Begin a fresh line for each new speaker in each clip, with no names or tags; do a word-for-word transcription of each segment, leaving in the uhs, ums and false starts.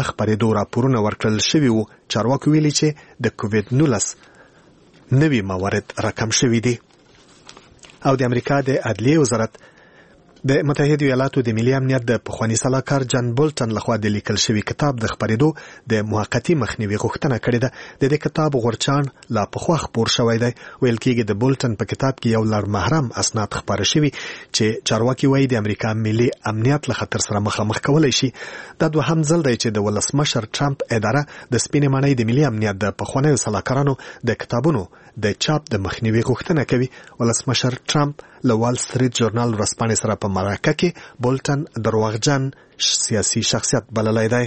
خپرېدو راپورونه ورکړل شوي وو. چارواکو ویلي چې د کووید نولس نوي موارد راکم شوي دي. او د امریکا د عدلیې وزارت د متحده ایالاتو د ملي امنیت د پخوانی سلاکار جان بولټن لخوا د لیکل شوی کتاب د خپرېدو د موقتی مخنیوي غوښتنه کړې ده. د دې کتاب غورچاڼ لا پخوا خپور شوی دی. ویل کېږي د بولټن په کتاب کې یو لړ محرم اسناد خپاره شوي چې چارواکي وایي د امریکا ملي امنیت له خطر سره مخامخ کولی شي. دا دوهم ځل دی چې د ولسمشر ټرمپ اداره د سپینې ماڼۍ د ملي امنیت د پخوانیو سلاکارانو د کتابونو د چاپ د مخنیوي غوښتنه کوي. ولسمشر ټرمپ له وال سټریټ جورنال ورځپاڼې سره په مرکه کې بولټن دروغجن سیاسي شخصیت بللی دی.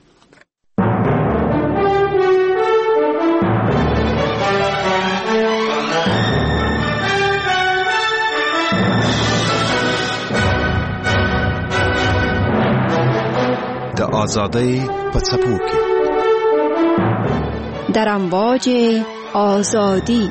د آزادۍ په څپو کې
در امواج آزادی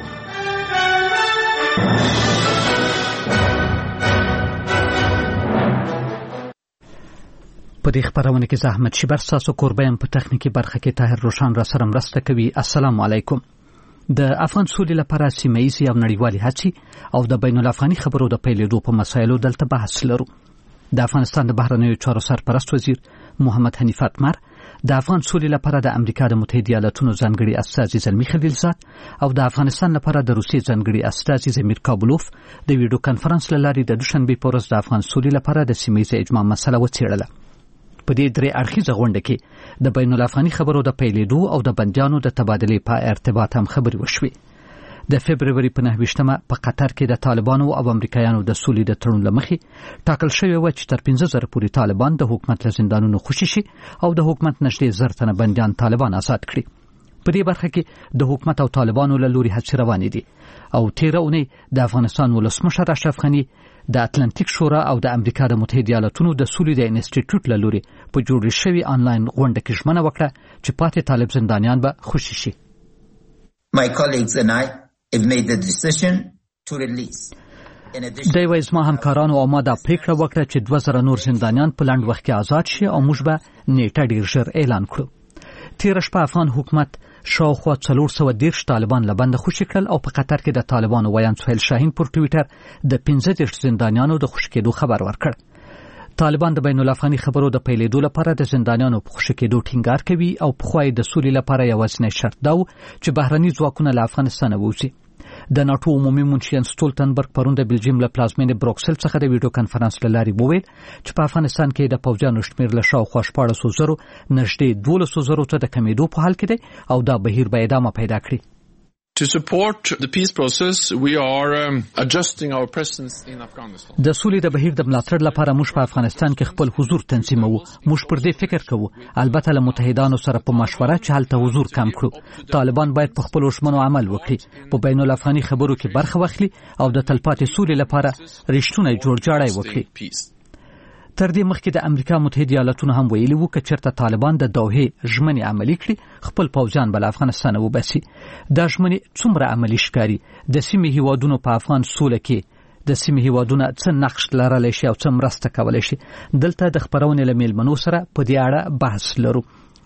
په دې خبرونه کې زحمت شبر ساسو قربان په تخنیکی برخه کې طاهر روشان را سره مرسته کوي. السلام علیکم. د افغان سولې لپاره سیمه‌ایزې او نړیوالې هڅې او د بین الافغاني خبرو د پیلېدو په مسایلو دلته بحث لرو. د افغانستان د بهرنیو چارو سرپرست وزیر محمد حنیف اتمر د افغان سولې لپاره د امریکا د متحده ایالاتونو ځانګړي استازي زلمی خلیلزاد او د افغانستان لپاره د روسیې ځانګړي استازي زمیر کابلوف د ویډیو کانفرنس له لارې د دوشنبه په ورځ د افغان سولې لپاره د سیمه‌ایزې اجماع مسله وڅېړله. په دې درې اړخیزه غونډه کې د بین الافغاني خبرو د پیلېدو او د بندیانو د تبادلې په ارتباط هم خبرې وشوې. د فبرवरी په نهه ویشتمه په قطر کې د طالبانو او امریکایانو د سولې د تړون لمخې ټاکل شوی و چې تر پنځه زره پورې طالبان د حکومت له زندانونو خوشي شي او د حکومت نږدې زر تنه بندیان طالبان آزاد کړي. په دې برخه کې د حکومت او طالبانو له لوري هڅې روانې دي او تیره اونۍ د افغانستان ولسمشر اشرف غني د اتلانتیک شورا او د امریکا د متحده ایالاتونو د سولې د انسټیټیوټ له لوري په جوړ شوی آنلاین غونډه کې ژمنه وکړه چې پاتې طالب زندانیان به خوشي شي.
My colleagues and I have made the decision to release.
د وایي زما همکارانو او ما دا پریکړه وکړه چې دوه زره نور زندانیان په لنډ وخت کې آزاد شي او موږ به نیټه ډیر ژر اعلان کړو. تیره شپه افغان حکومت شاوخوا څلور سوه دېرش طالبان له بنده خوشي کړل او په قطر کې د طالبانو ویان سهیل شاهین پر ټویټر د پنځه دېرش زندانیانو د خوشي کېدو خبر ورکړ. طالبان د بین الافغاني خبرو د پیلېدو لپاره د زندانیانو په خوشي کېدو ټینګار کوي او پخوا د سولې لپاره یوازینی شرط دا و چې بهرني ځواکونه له افغانستان ووځي. د ناتو عمومي منشي ستولتنبرګ پرون د بلجیم له پلازمینې بروکسل څخه د ویډیو کانفرنس له لارې وویل چې په افغانستان کې د پوځیانو شمېر له شاوخوا شپاړسو زرو نږدې دولسو زرو ته د کمېدو په حال کې دی او دا بهیر به ادامه پیدا کړي.
To support the peace process, we are um, adjusting our presence in Afghanistan.
د سولې د بهیر د ملاتړ لپاره موږ په افغانستان کې خپل حضور تنظیموو. موږ پر دې فکر کوو البته له متحدانو سره په مشوره چې هلته حضور کم کړو. طالبان باید په خپل ژمنو عمل وکړي، په بین الافغاني خبرو کې برخه واخلي او د تلپاتې سولې لپاره رښتونی جوړجاړی وکړي. تر دې مخکې د امریکا متحده ایالاتونو هم ویلي وو چې چېرته طالبان د دوحې ژمنې عملي کړي خپل پوځیان به له افغانستانه وباسي. دا ژمنې څومره عملي ښکاري؟ د سیمې هیوادونو په افغان سوله کې د سیمې هیوادونه څه نقش لرلی شي او څه مرسته کولی شي؟ دلته د خپرونې له میلمنو سره په دې اړه بحث لرو.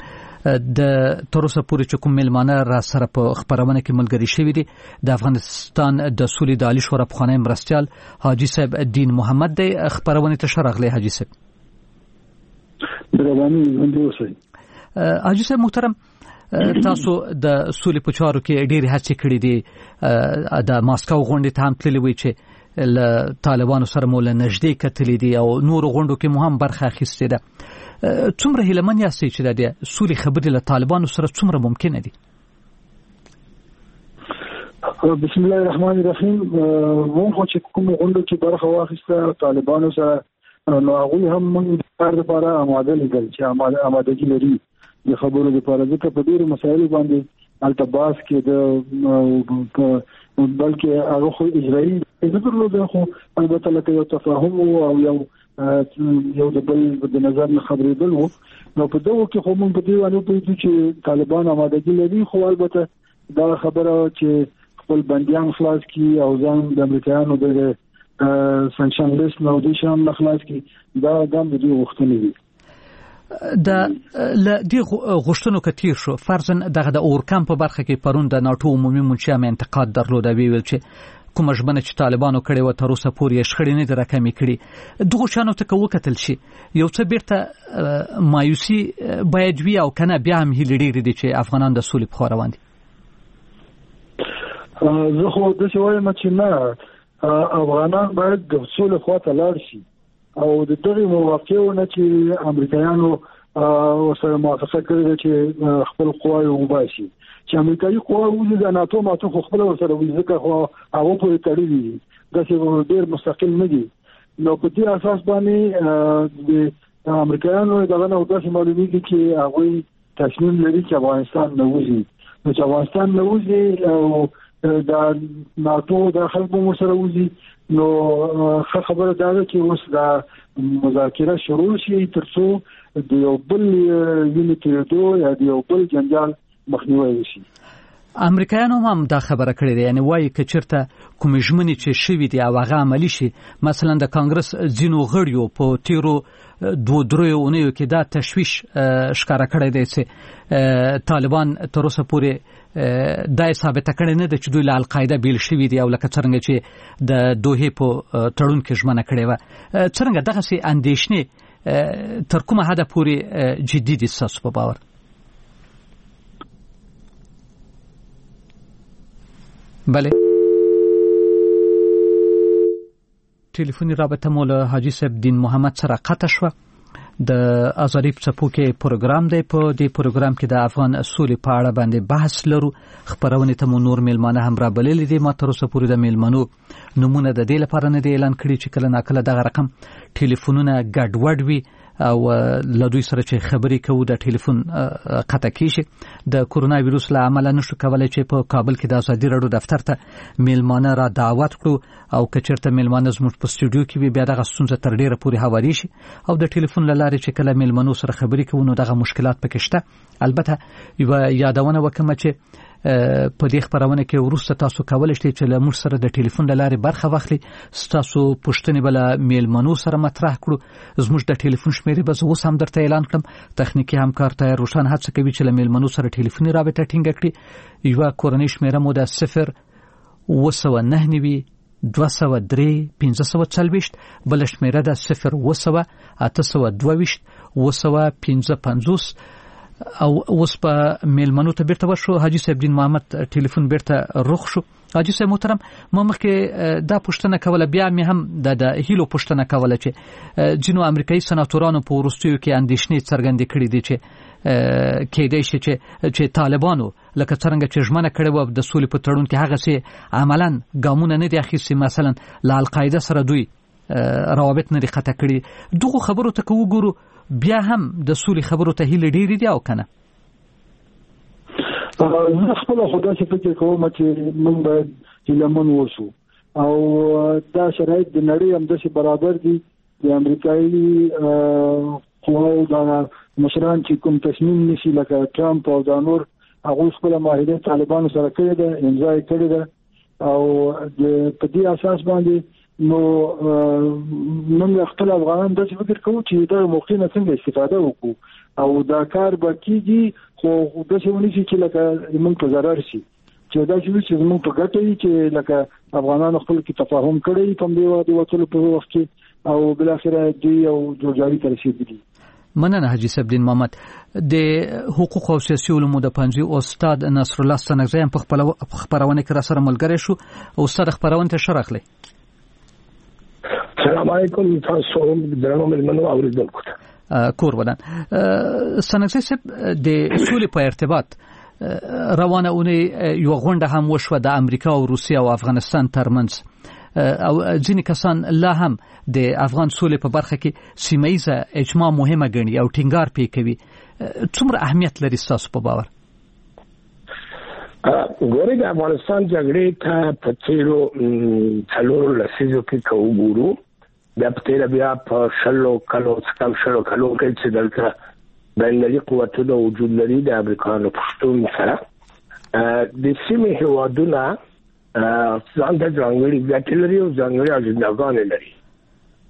د تر اوسه پورې چې کوم میلمانه را سره په خپرونه کې ملګري شوي دي د افغانستان د سولې د عالي شورا پخوانی مرستیال حاجي صاحب دین محمد دی. خپرونې ته ښه راغلی حاجي صاحب. حاجي صاحب محترم، تاسو د سولې په چارو کې ډېرې هڅې کړې دي، د ماسکو غونډې ته هم تللي وي چې له طالبانو سره مو له نږدې کتلي دي او نورو غونډو کې مو هم برخه اخیستې ده. څومره هیلهمن یاستئ چې د سولې خبرې له طالبانو سره څومره ممکنه دي؟
بسم الله الرحمن الرحیم. موږ چې کوم غونډو کې برخه واخیسته طالبانو سره نو هغوی هم موږ د کار لپاره آماده لیدل چې آمادګي لري د خبرو لپاره، ځکه په ډېرو مسایلو باندې هلته بحث کېده، بلکې هغه خو اجرایي نه درلوده، خو البته لکه یو تفاهم او یو یو د بل د نظر نه خبرېدل وو. نو په دغو کې خو موږ په دې باندې پوهېږو چې طالبان آمادګي لري، خو البته دا خبره چې خپل بندیان خلاص کړي او ځان د امریکایانو د سنکشن لیست نه دوی شان خلاص کړي، دا ګام د دوی غوښتنې دي.
د ل دې غوښتنو کتیر شو فرضاً دغه د اورکم په برخه کې پرون د ناتو عمومي منشا انتقاد درلود ویل چې کوم ژبنه چې طالبانو کړي و تر اوسه پورې شخړې نه درکمې کړي دغه شانو ته وکتل شي یو څه بیرته مایوسی باید وی او کنه بیا هم هیله ډیره دي چې افغانان د سولې په خوا روان دي.
زه خو د څه وایم چې نه افغانان باید د سولې خوا ته لاړ شي او د دغه موافقه نه چې امریکایانو سره موافقه کړې ده چې خپل قواوې وباسي چې امریکایي قواوې د ناتو ماتو خپل سره وځکه خو هغه په تړلې دي د څه ډېر مستقل نه دي نو په دې اساس باندې د امریکایانو دغه نو داسې معلومیږي چې هغه تصمیم لري چې افغانستان نه وځي نو چې افغانستان نه وځي او د ناتو د خلکو سره وځي نو خبره دا ده چې اوس د مذاکره شروع شي ترڅو د یو بل یونیټیدو یا د یو بل جنجال مخنیوي وشي.
امریکایانو هم دا خبره کړې ده یعنی وایي چې چیرته کوم ژمنې چې شوي دي او هغه عملی شي مثلا د کانګرس ځینو غړیو په تیرو دوه درې اونیو کې دا تشویش ښکارا کړی دی چې طالبان تر اوسه پورې دا ثابت کړي نه چې دوی له القاعده بیل شوي دي او لکه څنګه چې د دوه په تړون کې ژمنه کړې و څنګه دغه سي اندېښنې تر کومه حد پورې جدي دي تاسو په باور؟ بله ټلیفوني رابطه مو له حاجی صاحب دین محمد سره قطع شو د ازادي څپوکې پروګرام دی په دې پروګرام کې د افغان اصول په اړه باندې بحث لرو خبرونه ته مو نور میلمانه هم را بللې دي ما تر اوسه پورې د میلمنو نمونه د دې لپاره نه دی اعلان کړی چې کله ناکله دغه رقم ټلیفونونه ګډوډ وي او لدوی سره چې خبرې کوو د ټلیفون قطع کیږي د کورونا وایروس له امله نشو کولای چې په کابل کې د ازادي راډیو دفتر ته میلمانه را دعوت کړو او کچرته میلمانه زموږ په سټوډیو کې بیا دغه ستونزه تر ډیره پورې هواري شي او د ټلیفون لاره چې کله میلمنو سره خبرې کوو نو دغه مشکلات پکې شته. البته یو یادونه وکم چې په دې خبرونه کې ورسته تاسو کولای شئ چې له موږ سره د ټلیفون لارې برخه واخلئ تاسو پوښتنې بل میلمنو سره مطرح کړو زموږ د ټلیفون شمیرې به اوس هم درته اعلان کړم تخنیکی همکار ته روشن هڅه کوي چې له میلمنو سره ټلیفوني رابطه ټینګه کړي یو کورنۍ شمیره مو د صفر وسو نه نوي دوه سوه درې پنځه سوه څلوېښت بل شمیره د صفر وسوه اته سوه دوه ویشت وسوه پنځه پنځوس او اوس په میلمنو ته بیرته ورشو. حاجی صاحب دین محمد ټلیفون بیرته رخ شو. حاجی صاحب محترم ما مخکې دا پوښتنه کوله بیا مې هم د هیلو پوښتنه کوله چې جنو امریکایي سناتورانو په وروستیو کې اندېښنې څرګندې کړې دي چې کېدای شي چې چې طالبانو لکه څنګه چې ژمنه کړې و د سولې په تړون کې هغه سي عملاً ګامونه نه دي اخیستي مثلا له القاعده سره دوی روابط نه دي قطع کړي دغه خبرو ته کو ګورو بیا هم د سولې خبرو ته هیله ډېرې دي او کنه
زه خپل خدای څخه فکر کوم چې موږ باید هیلهمن اوسو او دا شرایط د نړۍ هم داسې برابر دي د امریکایي قواو د مشران چې کوم تصمیم نیسي لکه ټرمپ او دا نور هغه خپل معاهده طالبانو سره کړې ده امضا یې کړې ده او په دې اساس باندې نو موږ خپل افغانان د فکر کوو چې دا موقع نه څنګه استفاده وکړو او دا کار به کیږي خو د څه ونی چې لکه موږ په ضرر شي چې دا چې موږ په ګټه یې چې لکه افغانانو خپل کې تفاهم کړی په دې وخت وڅلو په وخت کې او بل اخره دی او جوړجاړي ته رسیدلی.
مننه حاجی صاحب دین محمد د حقوق او سیاسي علومو د پنځه استاد نصر الله ستنګزی هم په خپل خبرونه کې را سره ملګری شو او استاد خبرونه ته شرح لې.
السلام علیکم تاسو درنو ملمنو اوریدونکو ته
کور ودان ستنګزی صاحب د سولې په ارتباط روانه اونۍ یو غونډه هم وشوه د امریکا او روسیه او افغانستان ترمنځ او ځینې کسان لا هم د افغان سولې په برخه کې سیمه‌ایزه اجماع مهمه ګڼي او ټینګار پې کوي څومره اهمیت لري ستاسو په باور؟
ګورې د افغانستان جګړې ته په تیرو څلورو لسیزو کې که وګورو بیا په تیره بیا په شلو کلو څخه شلو کلو کې چې دلته بینالمللي قوتونه وجود لري د امریکایانو په شتون سره د سیمې هېوادونه ځان ته ځانګړي ګټې لري او ځانګړي اجنډاګانې لري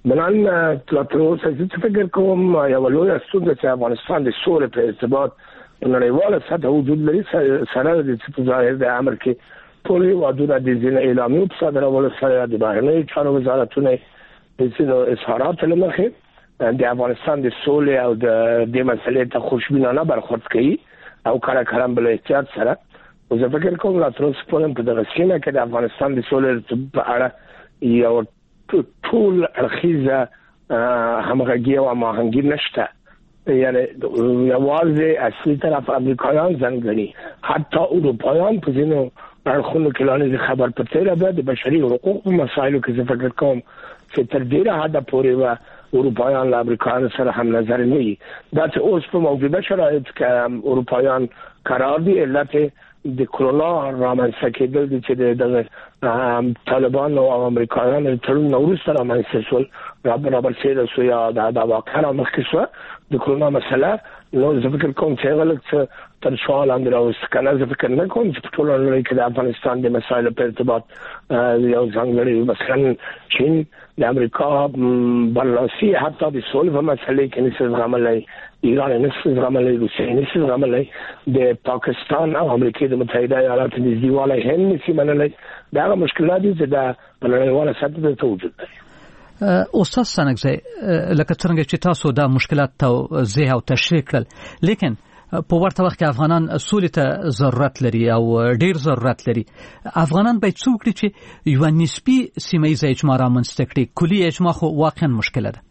بنان تر اوسه چې فکر کوم یو لوی ستونزه چې افغانستان د سولې په ارتباط نړیواله سطح وجود لري سره د ظاهر د امر کې ټول وادونه د ځین اعلامیو په صدرولو سره د بهرنی چارو وزارتونه د ځینو اظهارات لمخې د افغانستان د سولې او د دې مسلې ته خوشبینانه برخورد کوي او کله کله بل احتیاط سره او زه فکر کوم لا تر اوسه پورې په دغه سیمه کې د افغانستان د سولې په اړه یو ټول اړخیزه همغږي او هماهنګي نشته. یعنی یوازې اصلي طرف امریکایان ځانګړي حتی اروپایان په ځینو اړخونو کې لاندې خبر پته را د بشري حقوقو مسایلو کې زه فکر کوم چې تر ډیره حد پورې و اروپایان له امریکایانو سره هم نظر نه وي. دا چې اوس په موجوده شرایط کې اروپایان قرار دي علت د کرونا رامنځته کېدل دي چې د طالبان او امریکایانو تړون نوروز سره رامنځته شول را برابر شوی سو یا د واقعا مخکې شو د کرونا مسله نو زه فکر کوم چې غلط تر سوال اندر اوس کنه زه فکر نه کوم چې ټول نړۍ کې د افغانستان د مسایلو په ارتباط یو ځانګړی مثلا چین د امریکا برلاسي حتی د سولې په مسله کې نشي زغملای ایران نشي زغملای روسیه نشي زغملای د پاکستان او امریکا د متحده ایالاتو د دیواله هم نشي منلای دا مشکلات دي چې د نړیواله سطح ته وجود لري.
استاد سنگزی لکه څنګه چې تاسو دا مشکلات توضیح او تشریح کړل لیکن په ورته وخت کې افغانان سولې ته ضرورت لري او ډیر ضرورت لري. افغانان باید څه وکړي چې یو نسبی سیمه ییزه اجماع رامنځته کړي؟ کلي اجماع خو واقعا مشکله ده.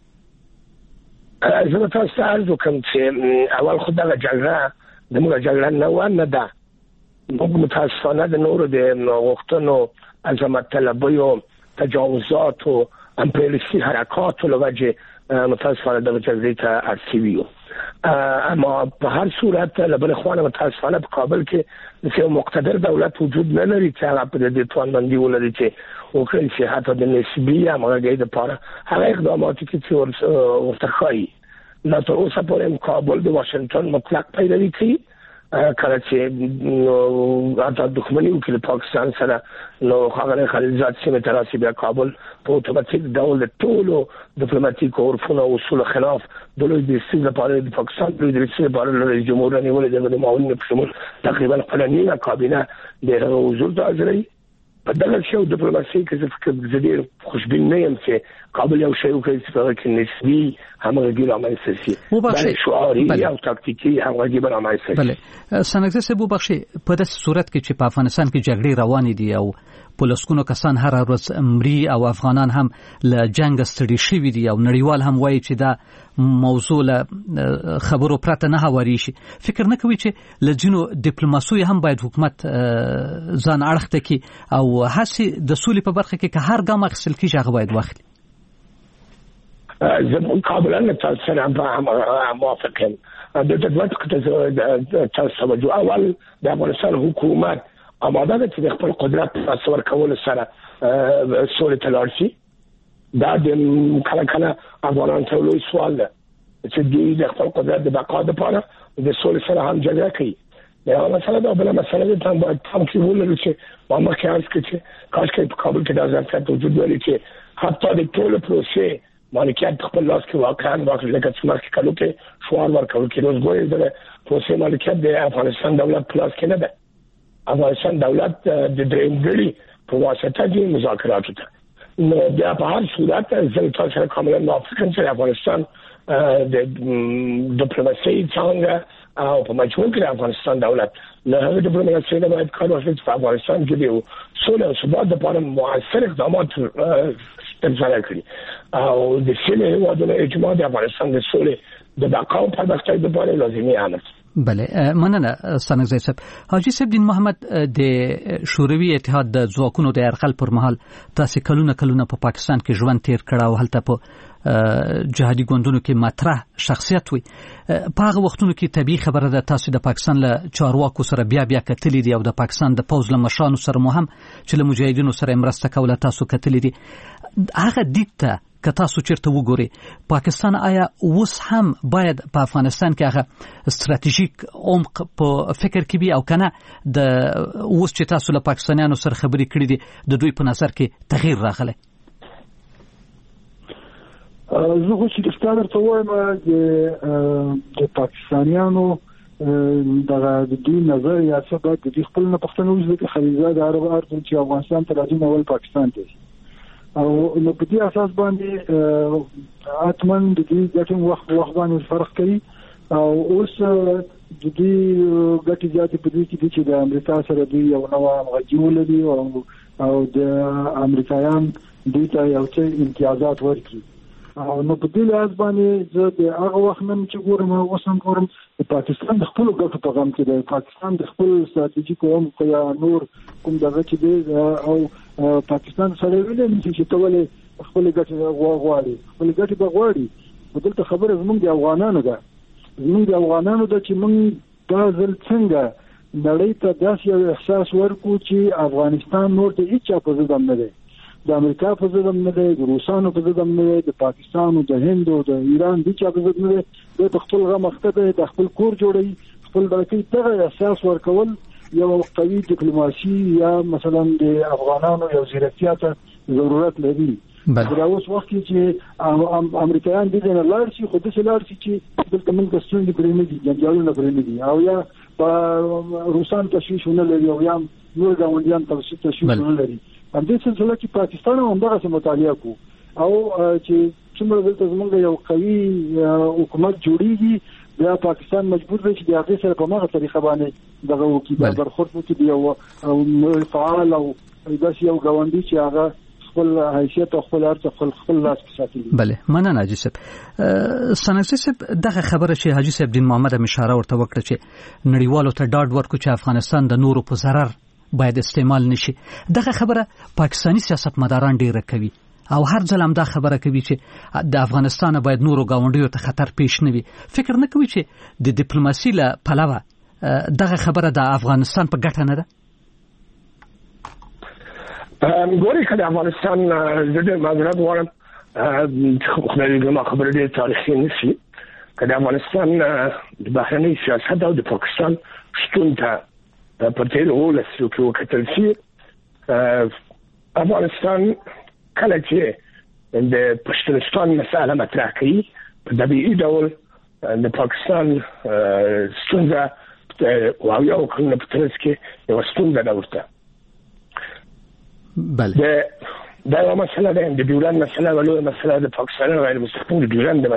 زه تاسو ته عرض وکړم چې اول خو دغه جګړه د موږ جګړه نه و نه ده. موږ متاسفانه د نورو د غوښتنو عظمت طلبیو تجاوزات او امپریالیستی حرکات له وجه متاسفانه دغه جګړې ته اړتیا وي. اما په هر صورت لبل خوانه متاسفانه په کابل کې یو مقتدر دولت وجود نه لري چې هغه په دې توانمندي ولري چې وکړي چې حتی د نسبي همغږۍ لپاره هغه اقدامات چې ورته ښایي. نو تر اوسه پورې کابل د واشنگټن مطلق پیروي کوي کله چې حتی دښمني وکړي د پاکستان سره نو هغه خلیلزاد سیمه ته راسي بیا کابل په اتوماتیک ډول د ټولو ډیپلوماټیک عرفونو او اصولو خلاف د لوی د سیمې لپاره د پاکستان د رئیس لپاره رئیس جمهور نیولې د معاونین په شمول تقریبا خپل نیمه کابینه د حضور ته حاضرې په دغه شو ډیپلوماسي کې چې فکر زدي خوشبین نه یم چې کابل یو شی وکړي چې په نسبی همغږي رامنځته شي بلکې شعاري او تاکتیکي همغږي رامنځته شي.
بله سنگزی صاحب وبخښي په داسې صورت کې چې په افغانستان کې جګړې روانې دي او په لسګونو کسان هر ورځ مري او افغانان هم له جنگ ستړي شوي دي او نړیوال هم وایي چې دا موضوع له خبرو پرته نه هواري شي، فکر نه کوي چې له ځینو ډیپلوماسیو هم باید حکومت ځان اړخته کړي او هڅې د سولې په برخه کې که هر ګام اخیستل کېږي هغه باید واخلي؟
زه قابلا تاسو سره موافق یم. د دولت کې تاسو توجه اول د افغانستان حکومت آماده ده چې د خپل قدرت تصور کول سره سولې ته لاړ شي. دا د کله کله افغانان ته لوی سوال ده چې دوی د خپل قدرت د بقا لپاره د سولې سره هم جګړه کوي. دا مسله ده. بل مسله ده چې باید هم کې ولرو چې ما مخکې عرض کړم چې کاش کې په کابل کې دا ظرفیت وجود ولري چې حتی د ټول پروسې مالکیت خپل لاس کې واقعا واقع لکه چې مرکه کلو کې شوار ورکول کې روز ګوري د پروسې مالکیت د افغانستان دولت په لاس کې نه ده. افغانستان دولت د درېمګړي په واسطه د مذاکراتو ته نو بیا په هر صورت زه تاسو سره کاملا موافق یم چې افغانستان د ډیپلوماسي څنګه او په مجموع کې افغانستان دولت له هغه ډیپلوماسي نه باید کار وکړي چې په افغانستان کې د سولې او ثبات لپاره مؤثر اقدامات ترسره کړي او د سیمې هیوادونو اجماع د افغانستان د سولې د بقا او پرمختګ لپاره لازمي عمل.
بله مننه سنگزی صاحب. حاجی صاحب دین محمد د شوروي اتحاد د ځواکونو د یرغل پر مهال تاسو کلونه کلونه په پا پاکستان کې ژوند تیر کړه او هلته په جهادي ګوندونو کې مطرح شخصیت وي. په هغه وختونو کې طبيعي خبره ده تاسو د پاکستان له چارواکو سره بیا بیا کتلې دي او د پاکستان د پوز له مشرانو سره مو هم چې له مجاهدینو سره مرسته کوله تاسو کتلې دي. هغه دیته که تاسو چیرته وګورئ پاکستان آیا اوس هم باید په افغانستان کې هغه ستراتیژیک عمق په فکر کې وي او کنه د اوس چې تاسو له پاکستانیانو سره خبرې کړې دي د دوی په نظر کې تغییر راغلی؟
زه خو چې رښتیا درته وایم د پاکستانیانو دغه د دوی نظر یا څه باید د دوی خپل نه پوښتنه وشي چې خلیزه د عرب ارض چې افغانستان ته راځي نو ول پاکستان ته او نو په دې اساس باندې اتمن د دې ګټم وخت وخت باندې فرق کوي او اوس د دې ګټې زیاتې په دې کې چې د امریکا سره دوی یو نوع همغږي ولري او او د امریکایان دوی ته یو څه امتیازات ورکړي او نو په دې لحاظ باندې زه د هغه وخت نن چې ګورم اوس هم ګورم د پاکستان د خپل ګټو په غم کې دی پاکستان د خپل ستراتیژیک عمق یا نور کوم دغه چې دی او پاکستان سره ویل چې ټول خپل ګټې غواړي خپل ګټې به غواړي په دلته خبره زموږ د افغانانو ده زموږ د افغانانو ده چې موږ دا ځل څنګه نړۍ ته داسې یو احساس ورکو چې افغانستان نور ته هیڅ چا په ضد نه دی د امریکا په ضد نه دی د روسانو په ضد نه دی د پاکستان او د هند او د ایران د چا په ضد نه دی د خپل غم مخته دی د خپل کور جوړي خپل دغه ته احساس ورکول یو قوي ډیپلوماسي یا مثلا د افغانانو یو ځیرتیا ته ضرورت لري دا اوس وخت چې امریکایان دي نه لاړ شي خو د څه لاړ شي چې دلته موږ د ستونزې پرې نه دي جنجالونه پرې نه دي او یا په روسان تشویش نه لري او یا نور ګاونډیان تشویش نه لري هم دې سلسله کې پاکستان هم دغه مطالعه کو او چې څومره دلته زموږ یو قوي حکومت جوړیږي بیا پاکستان مجبور دی چې د هغې سره په هغه طریقه باندې دغه وکړي د برخورد وکړي یو فعال او داسې یو ګاونډي چې هغه خپل حیثیت او خپل ارزښت خپل خپل لاس کې ساتي.
بله مننه حاجي صاحب. سنګسي صاحب دغه خبره چې حاجي صاحب دین محمد هم اشاره ورته وکړه چې نړیوالو ته ډاډ ورکړو چې افغانستان د نورو په ضرر باید استعمال نشي دغه خبره پاکستانی سیاستمداران ډیره کوي او هر ځل هم دا خبره کوي چې د افغانستان باید نورو ګاونډیو ته خطر پیښ نه وي فکر نه کوي چې د ډیپلوماسي له پلوه دغه خبره د افغانستان په ګټه نه ده
ګوري که د افغانستان زه ډېر معذرت غواړم خدای دې ما خبره ډېر تاریخي نشي که د افغانستان د بهرني سیاست او د پاکستان شتون ته په تیر ولسو کې وکتل شي افغانستان کله چې د پښتونستان مسله مطرح کړي په طبیعي ډول د پاکستان ستونزه او یو کله په ترڅ کې یو ستونزه ده ورته
بله
دا یو مسله ده د ډیورند مسله ولو مسله د پاکستان غیر مستقیم د ډیورند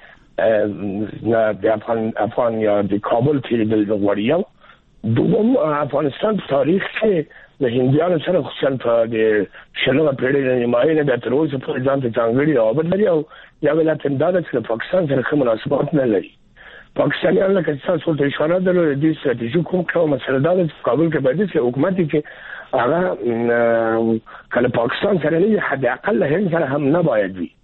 مسله د افغان افغان یا د کابل تیریدل غواړي دوم افغانستان په تاریخ کې د هندیانو سره خصوصا په د شلمه پیړۍ نیمایي نه د تر اوسه پورې ځان ته ځانګړي عابد لري او یا ولایت انداز چې پاکستان سره کوم مناسبات نه لري پاکستانیان لکه تاسو ته اشاره درلوده د ستراتیژیک کوم کوم مسله ده چې کابل کې باید چې حکومت کې هغه کله پاکستان سره نه حد اقل هند سره هم نه باید وي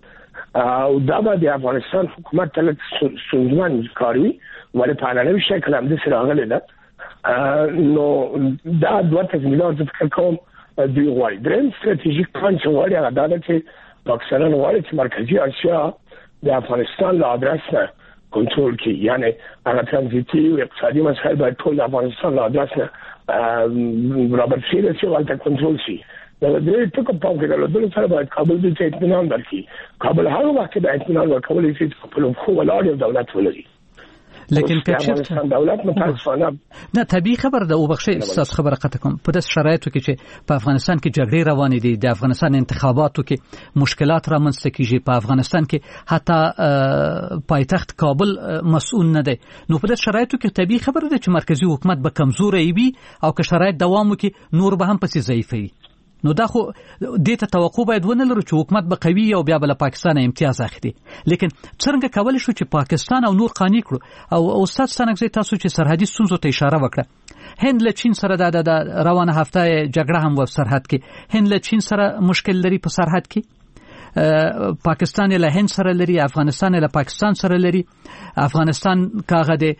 او دا به د افغانستان حکومت ته ستونزمن کاروي ولې په نړیوال شکل هم د سره غلې ده نو دا دوه تضمینات د فکر کوم دی غواړي درېم ستراتیژیک پلان چې غواړي هغه دا چې پاکستان غواړي چې مرکزی اسیا د افغانستان له ادرس نه کنټرول کړي یعنی هغه ترانزیتي او اقتصادي مسایل باید ټول د افغانستان له ادرس نه برابر شي چې ولته کنټرول شي دا د دې ټکو په اړه د دې سره باید کابل د اطمینان ورکړي کابل هغه وخت د اطمینان ورکول چې په خپل خو ولاړ دولت ولري
لیکن که چیرته
دولت متاسفانه
نه طبيعي خبر ده او بخښي استاد خبره قطع کوم په داس شرایطو کې چې په افغانستان کې جګړې روانې دي د افغانستان انتخاباتو کې مشکلات رامنځته کیږي په افغانستان کې حتی پایتخت کابل مسؤل نه دی نو په داس شرایطو کې طبيعي خبر ده چې مرکزی حکومت به کمزوري وي او که شرایط دوام وکړي نور به هم پسې ضعیف وي نو دا خو دې ته توقع باید ونه لرو چې حکومت به قوي او بیا بل پاکستان امتیاز اخلي لیکن څنګه کولای شو چې پاکستان او نور قانع کړو او استاد ستنګزي تاسو چې سرحدي ستونزو ته اشاره وکړه هند له چین سره د روانه هفته جګړه هم و سرحد کې هند له چین سره مشکل لري په سرحد کې پاکستان له هند سره لري افغانستان له پاکستان سره لري افغانستان کاغه د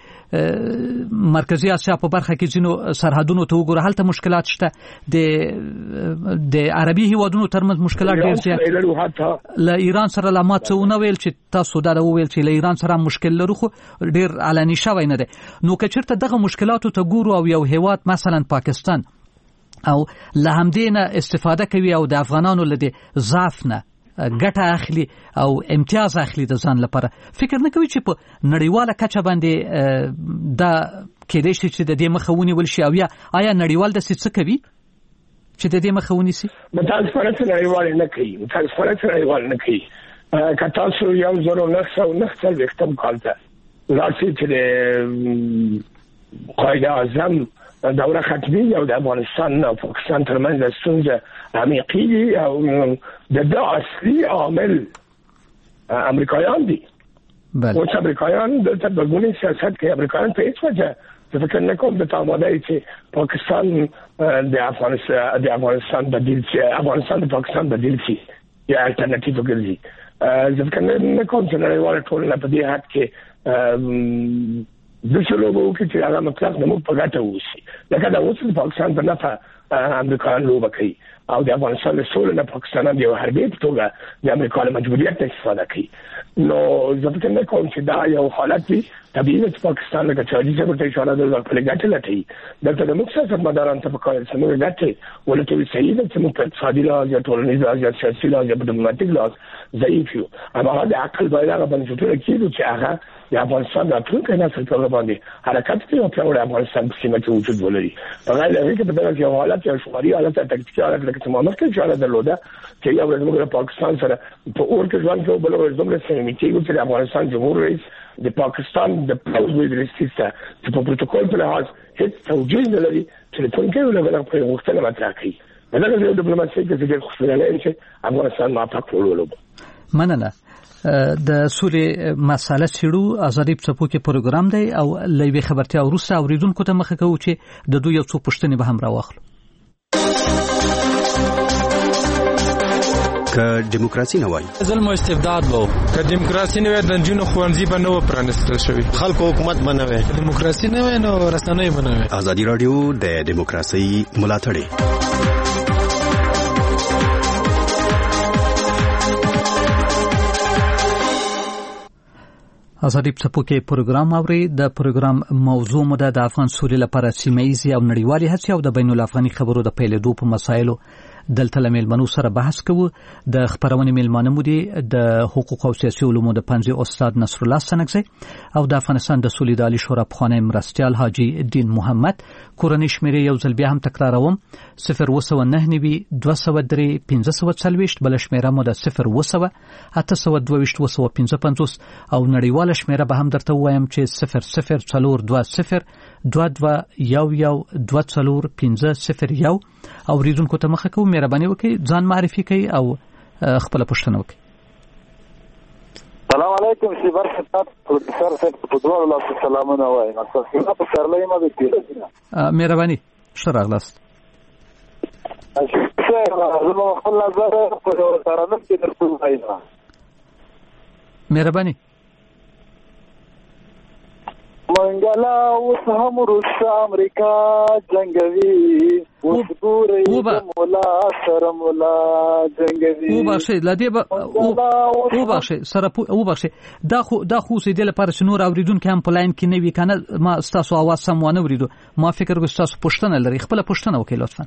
مرکزی اسیا په برخه کې ځینو سرحدونو ته وګوره هلته مشکلات شته د د عربي هیوادونو ترمنځ مشکلات ډېر زیات له ایران سره لا ماڅونه ویل چې تاسو دا ویل چې له ایران سره مشکل لرو خو ډېر علني شوی نه ده نو که چېرته دغه مشکلاتو ته ګورو او یو هیواد مثلا پاکستان او له همدې نه استفاده کوي او د افغانانو له ضعف نه ګټه اخلي او امتیاز اخلي د ځان لپاره. فکر نه کوي چې په نړیواله کچه باندې دا کېدای شي چې د دې مخه ونیول شي، او یا آیا نړیوال داسې څه کوي چې د دې مخه ونیسي؟
متاسفانه نړیوال نه کوي، متاسفانه نړیوال نه کوي. که تاسو یو زر و نهه سوه نهه څلوېښتم کال ته لاړ چې د قائد اعظم دوره ختمي او د افغانستان او پاکستان ترمنځ ستونزه عمیقې دي او د ده اصلي عامل امریکایان دي. اوس امریکایان دلته بدلون سیاست کوي. امریکایان په هیڅ وجه زه فکر نه کوم د آماده چې پاکستان د افغانستان د افغانستان بدیل شي، افغانستان د پاکستان بدیل شي یا الټرنیټیو وګرځي. زه فکر نه کوم چې نړیواله ټولنه په دې حد کې د شلو به وکړي چې هغه مطلق زموږ په ګټه وشي. لکه دا اوس د پاکستان په نفع امریکایان لوبه کوي او د افغانستان له سولې نه پاکستان د یو حربي په توګه د امریکا له مجبوریت استفاده کوي. نو زه فکر نه کوم چې دا یو حالت وي. طبیعي ده چې پاکستان لکه چې حاجي صاحب ورته اشاره ده خپلې ګټې لټوي. دلته د موږ سیاستمدارانو ته پکار ده چې موږ ګټې ولټوي. صحیح ده چې موږ په اقتصادي لحاظ یا ټولنیز لحاظ یا سیاسي لحاظ یا په ډیپلوماتیک لحاظ ضعیف یو، اما هغه د عقل باید هغه بنسټونه کېږدو چې هغه د افغانستان راتلونکی نسل په باندې حرکت کوي او پیاوړی افغانستان په سیمه کې وجود ولري. په غیر هغې کې په دغه یو حالت یو شماري حالت یا تکتیکي حالت لکه چې ما مخکې اشاره درلوده چې یو ورځ موږ د پاکستان سره په اور کې ژوند کوو، بله ورځ دومره صمیمي کېږو چې د افغانستان جمهور رئیس د پاکستان د پوځ وزیرستي ته چې په پروتوکول په لحاظ هیڅ توجیه نه لري ټلیفون کوي او له بله پرې غوښتنه مطرح کوي. په دغه یو ډیپلوماسي کې چې ډېر خوشبینانه یم چې افغانستان موفق ولولو.
مننه. د سولې مساله څېړو ازادي په څپو کې پروګرام دی او له یوې خبرتیا وروسته اورېدونکو ته مخه کوو چې د دوی یو څو پوښتنې به هم راواخلو.
که دیموکراسي نه وای
ظلم او استبداد وو، که دیموکراسي نه وای د جنونو خوانځي به نه پرانستل شوی، خلکو حکومت به نه وای، دیموکراسي نه وای نو رسنۍ به نه وای.
ازادي رادیو د دیموکراسي ملاتړی.
ازادي په څپو کې پروګرام اوري. د پروګرام موضوع مو د افغان سولې لپاره سیمه ایزي او نړیوالي هڅې او د بین الافغاني خبرو د پیلېدو په مسایلو دلته له میلمنو سره بحث کوو. د خبرونې میلمانه مو دي د حقوق او سیاسي علومو د پنځه استاد نصر الله سنگزی او د افغانستان د سولې د عالی شورا پخوانی مرستیال حاجی دین محمد. کورنۍ شمیرې یو ځل بیا هم تکراروم: صفر اوه سوه نهه نوي دوه سوه درې پنځه سوه څلوېښت. بله شمیره مو د صفر اوه سوه اته سوه دوه ویشت اوه سوه پنځه پنځوس او نړیواله شمیره به هم درته ووایم چې صفر صفر څلور دوه صفر دوه دوه یو یو دوه څلور پنځه صفر یو. اورېدونکو ته مخه کوو مهرباني وکړئ ځان معرفي کړئ او خپله پوښتنه وکړئ.
سلام علیکم. شیبر خطاب پروفیسور صاحب په دوه لاسو سلامونه وایم. تاسو په سرلې ما وکړئ.
مهرباني ښه راغلاست.
زما خپل نظر په ترانم کې درته وایم.
مهرباني.
منګلا اوس هم روس امریکا جنگوي، اوس ګورې مولا سره مولا جنگوي.
او بخښئ لدې به او بخښئ سره او بخښئ دا خو دا خو سې د لپاره چې نور اوریدونکو هم په لاین کې نه وي کنه. ما تاسو आवाज سم ونه وریدو. ما فکر کوم تاسو پوښتنه لري، خپل پوښتنه وکړئ لطفا.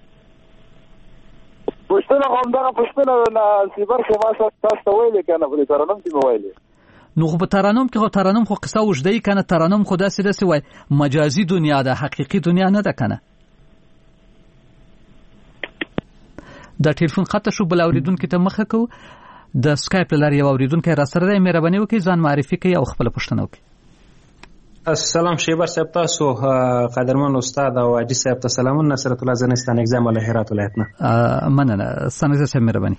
پوښتنه کوم دا پوښتنه نه سیبر کې ما تاسو ویلې کنه په ترانم کې ویلې.
نو خو په ترانم کې خو ترانم خو قصه وجدی کنه. ترانم خو داسې داسې وای مجازي دنیا ده، حقيقي دنیا نه ده کنه. دا ټلیفون خطه شو. بل اوریدونکو ته مخه کو د سکایپ لاري یو اوریدونکو را سره دی. مهرباني وکړئ ځان معرفي کړئ او خپل پوښتنه وکړئ.
السلام شیبر صاحب، تاسو قدرمن استاد او حاجی صاحب ته سلامونه. نصرت الله زنستان اگزام له هرات ولایت نه.
مننه سنګزه صاحب مهرباني.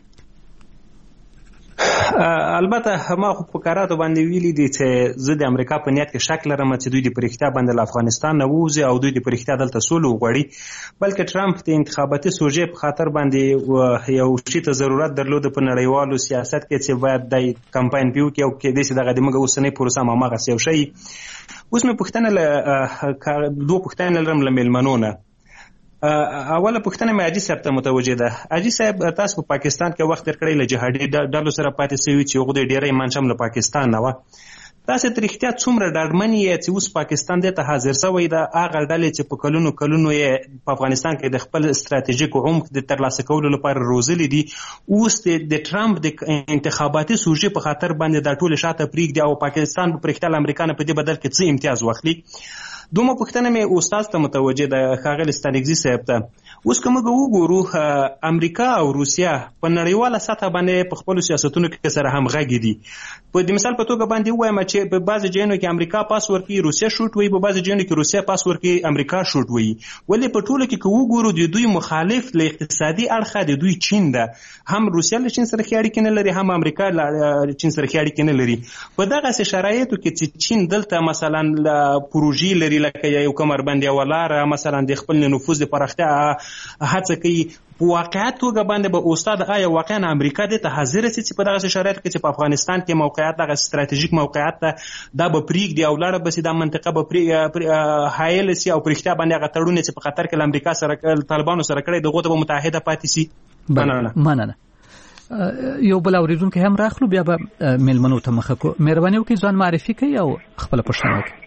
البته ما خو په کاراتو باندې ویلي دي چې زه د امریکا په نیت کې شک لرم چې دوی د پرېښتیا باندې له افغانستان نه ووځي او دوی د پرېښتیا دلته سوله وغواړي، بلکې ټرمپ د انتخاباتي سوژې په خاطر باندې یو شي ته ضرورت درلود په نړیوالو سیاست کې چې باید د کمپاین پیو کې او کې دې دغه د موږ اوسنۍ پروسه ما مغه یو شي. اوس مې پوښتنه له دوه پوښتنې لرم له میلمنونه. اوله پوښتنه مې حاجي صاحب ته متوجه ده. حاجي صاحب تاسو په پاکستان کې وخت تیر کړی له جهادي ډلو سره پاتې شوي چې هغوی ډېری منشم له پاکستان نه وه. تاسې تر رښتیا څومره ډاډمن یې چې اوس پاکستان دې ته حاضر شوی ده هغه ډلې چې په کلونو کلونو یې په افغانستان کې د خپل ستراتیژیک عمق د ترلاسه کولو لپاره روزلي دي، اوس د ټرمپ د انتخاباتي سوژې په خاطر باندې دا ټول شاته پرېږدي او پاکستان په رښتیا له امریکا نه په دې بدل کې څه امتیاز واخلي. دومره پوښتنه مې استاد ته متوجه ده ښاغلي ستانکزي صاحب ته. اوس که موږ وګورو امریکا او روسیا په نړیواله سطحه باندې په خپلو سیاستونو کې سره همغږي دي. په د مثال په توګه باندې ووایم چې په بعضې ځایونو کې امریکا پاس ورکوي روسیا شوټ وایي، په بعضې ځایونو کې روسیا پاس ورکوي امریکا شوټ وایي. ولې په ټولو کې که وګورو د دوی مخالف له اقتصادي اړخه د دوی چین ده، هم روسیا له چین سره ښې اړیکې نه لري، هم امریکا له چین سره ښې اړیکې نه لري. په دغسې شرایطو کې چې چین دلته مثلا پروژې لري لکه یو کمربند یوه لاره مثلا د خپل نفوذ د پراختیا هڅه کوي، په واقعیت توګه باندې به استاد آیا واقعا امریکا دې ته حاضره سي چې په دغسې شرایطو کې چې په افغانستان کې موقعیت دغه ستراتیژیک موقعیت ته دا به پرېږدي او لاړه به سي دا منطقه به حایله سي او په رښتیا باندې هغه تړون چې په خطر کې له امریکا سره طالبانو سره کړی دغو ته به متحده پاتې سي؟ مننه.
مننه. یو بل اورېدونکی هم راخلو بیا به میلمنو ته مخه کړو. مهرباني وکړئ ځان معرفي کړئ او خپله پوښتنه وکړئ.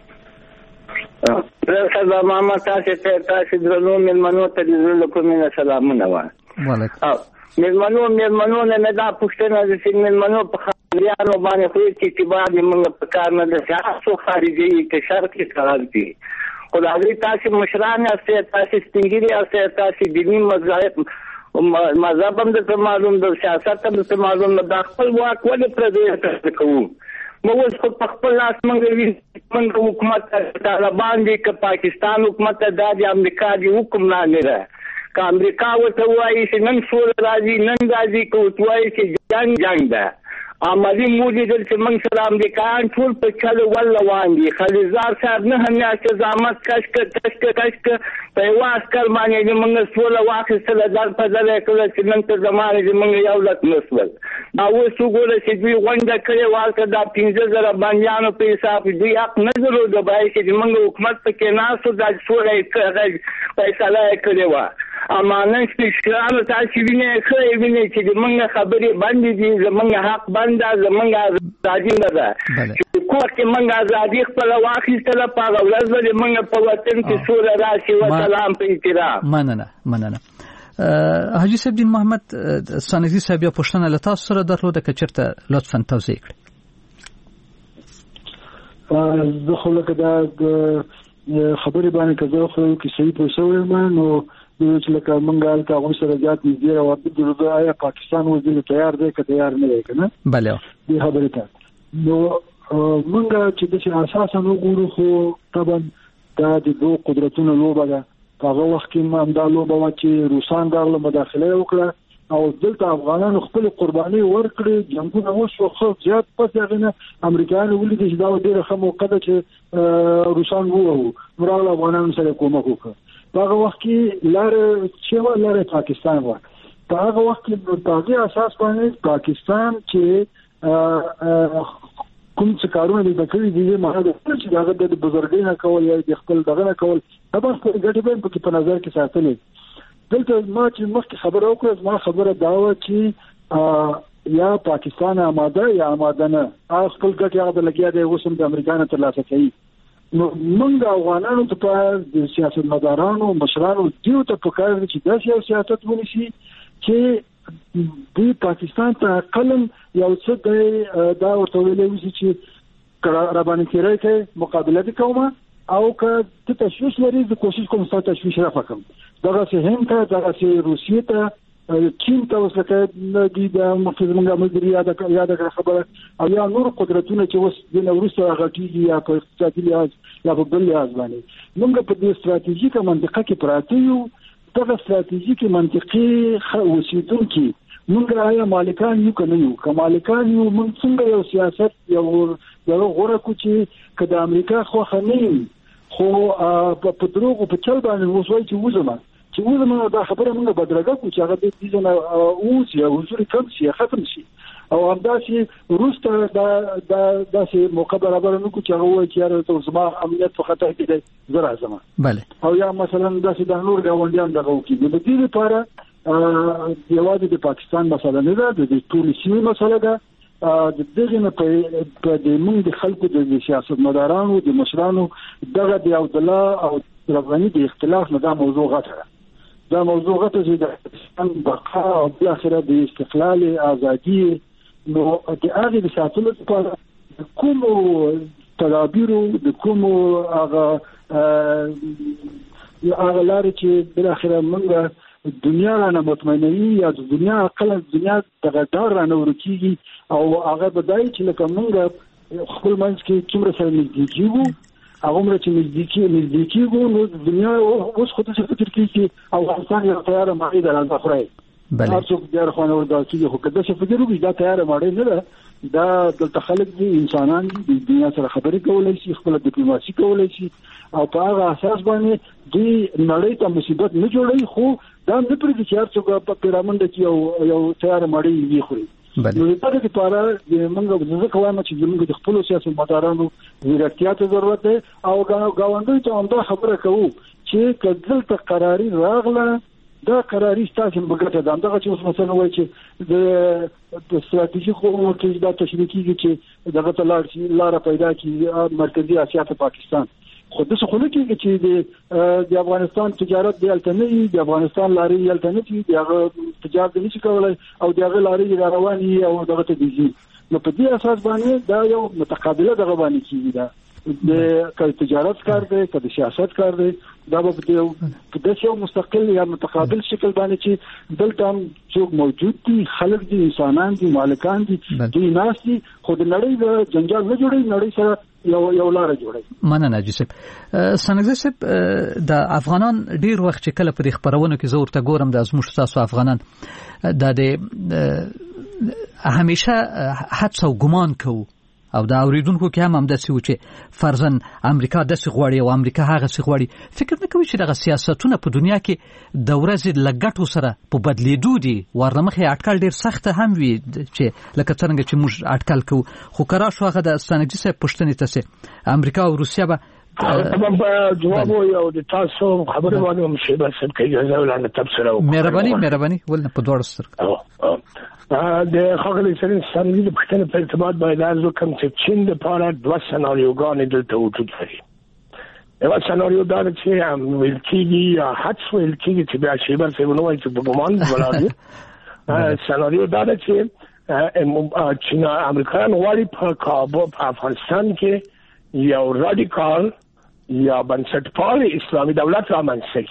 سبا ماما تاسې ته تاسې درنو میلمنو ته د زړه له کومې سلامونه وایم. میلمنو میلمنو نه مې دا پوښتنه ده چې میلمنو په خاریانو باندې خو هېڅ اعتبار د موږ په کار نه ده چې هر څو خارجي که شرقي کار دي، خو د هغوی تاسې مشران یاستئ، تاسې سپین ږیري یاستئ، تاسې دیني مذهب مذهب هم درته معلوم ده، سیاست هم درته معلوم ده، دا خپل واک ولې پردیو ته کوو؟ موږ اوس خو په خپل لاس موږ موږ حکومت طالبان دي که پاکستان حکومت دا د امریکا د حکم لاندې ده. که امریکا ورته ووایي چې نن سوله راځي نن راځي، که ورته وایي چې جنګ جنګ ده. عملي مو لیدل چې موږ سره امریکایان ټول په چل ول روان دي. خلیزار صاحب نهه میاشتې زحمت کش کړ کش کړ کش کړ په یوه عسکر باندې د موږ سوله واخیستله، در په در یې کړله چې نن په زمانه د موږ یو لک نه شول. دا اوس وګوره چې دوی غونډه کړې وه هلته دا پنځه زره بندیانو په حساب دوی حق نه درلود باید چې د موږ حکومت پکې ناست و دا سوله یې فیصله یې کړې وه. اما نن سپیکرانو تاسې وینئ ښه یې وینئ چې زموږ خبرې بندې دي، زموږ حق بند ده، زموږ ازادي نه ده. چې کور کې موږ ازادي خپله واخیستله په هغه ورځ به زموږ په وطن کې سوله راشي. وسلام په احترام.
مننه مننه. حاجي صاحب دین محمد ستانکزي صاحب یو پوښتنه له تاسو سره درلوده که چېرته لطفا توضیح کړئ.
زه خو لکه دا خبرې باندې که زه خو کې صحیح پوه شوی یم نو چې لکه موږ هلته هغوی سره زیات نږدې روابط درلوده، آیا پاکستان اوس دې تیار دی که تیار نه دی که نه؟
بله
دې خبرې ته نو موږ چې داسې اساسا وګورو خو طبعا دا د دوه قدرتونو لوبه ده. په هغه وخت کې همدا لوبه وه چې روسان راغله مداخله یې وکړه او دلته افغانانو خپلې قربانۍ ورکړې، جنګونه وشوه. ښه زیات پس هغې نه امریکایانو ولیدې چې دا ډېره ښه موقع ده چې روسان ووهو، نو راغله افغانانو سره کومک وکړه. په هغه وخت کې لارې چې وه لارې پاکستان وه. په هغه وخت کې په هغې اساس باندې پاکستان چې کوم څه کارونه دې به کړي دي معنی ده چې د هغه د بزرګۍ نه کول یا د خپل دغه نه کول طبعا خپلې ګټې به یې پکې په نظر کې ساتلې. دلته ما چې مخکې خبره وکړه زما خبره دا وه چې یا پاکستان آماده یا آماده نه، هغه خپل ګټې هغه به لګیا دی اوس هم د امریکا نه ترلاسه کوي. نو موږ افغانانو ته په د سیاستمدارانو مشرانو دیو ته پکار دي چې داسې یو سیاست ونیسي چې دی پاکستان ته قلم یو څه دی دا ورته ویلی وشي چې راباندې تېری کوي مقابله دې کومه او که ته تشویش لري زه کوشش کوم ستا تشویش رفع کړم. دغسې هند ته دغسې روسیې ته چین ته اوس لکه دوی د مخکې زموږ ملګري یاده کړه خبره او یا نور قدرتونه چې اوس دې نه وروسته غټېږي یا په اقتصادي لحاظ یا په بل لحاظ باندې موږ په دې ستراتیژیکه منطقه کې پراته یو. دغه ستراتیژیکې منطقې اوسېدونکي موږ آیا مالکان یو که نه یو؟ که مالکان یو موږ څنګه یو سیاست یو یو غوره کړو چې که د امریکا خوښه نه یم خو په دروغو په چل باندې اوس وایي چې وځم چې وځم دا خبره موږ بدرګه کړو چې هغه د دې ځای نه ووځي او حضور کم شي ختم شي او همداسې وروسته دا داسې موقع برابره نه کړو چې هغه وایي چې یاره زما امنیت په خطر کې دی زه راځم.
بله.
او یا مثلا داسې د نور ګاونډیان دغه وکړي. نو د دې لپاره یوازې د پاکستان مسله نه ده، د ټولې سیمې مسله ده. د دغه نه په د موږ د خلکو د سیاستمدارانو د مشرانو دغه د عبدالله او افغاني د اختلاف نه دا موضوع غټه دا موضوع غټه چې د افغانستان بقا او بل اخره د استقلال ازادي نو د هغه د ساتلو لپاره کوم تدابیر د کوم هغه هغه لارې چې بل اخره موږ دنیا رانه مطمئنوي یا د دنیا عقل دنیا دغه دار رانه ورکیږي او هغه بدای چې لکه موږ خپل منځ کې څومره سره نږدې کیږو هغه موږ چې نږدې نږدې کیږو نو دنیا اوس خو څه فکر کوي چې افغانستان یو تیار ماړی درازه خوري بله هر څوک ډیر خوانه وردا کیږي خو کله چې فکر وکړي دا تیار ماړی نه ده دا د خلک دي انسانان دي د دنیا سره خبرې کولای شي خپل ډیپلوماسي کولای شي او په هغه اساس باندې د نړۍ ته مصیبت نه جوړي خو دا نه پرې چې هر څوک په پیرامند کې یو یو تیار ماړی وي خوري نو دا د لپاره د موږ د کومه چې موږ د خپل سیاستمدارانو ضرورت ته ضرورت ده او غاوندوی ته هم دا خبره کوو چې کله ته قراري راغله دا قراري ستاسو بغټه ده دغه چې اوس مثلا وایي چې د ستراتیژیک امور کې دا تشریح کیږي چې دغه تلار لار پیدا کیږي مرکزی اسیا ته پاکستان خو د څه خلک چې د افغانستان تجارت دی الټنی د افغانستان لاري الټنی دی هغه تجارت نشي کولای او دغه لاري رواني او دغه ته دي نو په دې اساس باندې دا یو متقابله دغه باندې کیږي دا د تجارت کار دی د سیاست کار دی دا په داسې یو مستقل یا متقابل شکل باندې چې دلته هم څوک موجود دي خلک دي انسانان دي مالکان دي دوی ناس دي خو د نړۍ د جنجال نه جوړي نړۍ سره یو یو لار جوړي
مننه جوسف سنګزه صاحب د افغانان ډیر وخت چې کله په خبرونو کې زور ته ګورم د ازموش تاسو افغانان د همیشه حدس او ګمان کوي او دا اوریدونکو کې هم هم داسې و چې فرضاً امریکا داسې غواړي او امریکا هغه څه غواړي فکر نه کوي چې دغه سیاستونه په دنیا کې د ورځې لګټو سره په بدلیدو دي ورنمخې اټکل ډیر سخت هم وي چې لکه څنګه چې موږ اټکل کوو خو کرا شو هغه د ستانګي صاحب پښتنې تاسو امریکا او روسیا به
تمام جواب یو د تاسو خبره باندې مشه بس کې اجازه ولانه تبصره
مهرباني مهرباني ولنه په دوړ سره
د خغلی سره سره د پښتنې په ارتباط باندې لازم کوم چې چین د پاره دوه سناریوګان دلته وجود لري یو سناریو دا چې ویل کېږي یا حدس ویل کېږي چې بیا شی بل څه ونه وایي چې په ګمان ولاړ سناریو دا چې چین امریکایان غواړي په کابو په افغانستان کې یو رادیکال یا بنسټپال اسلامي دولت رامنځته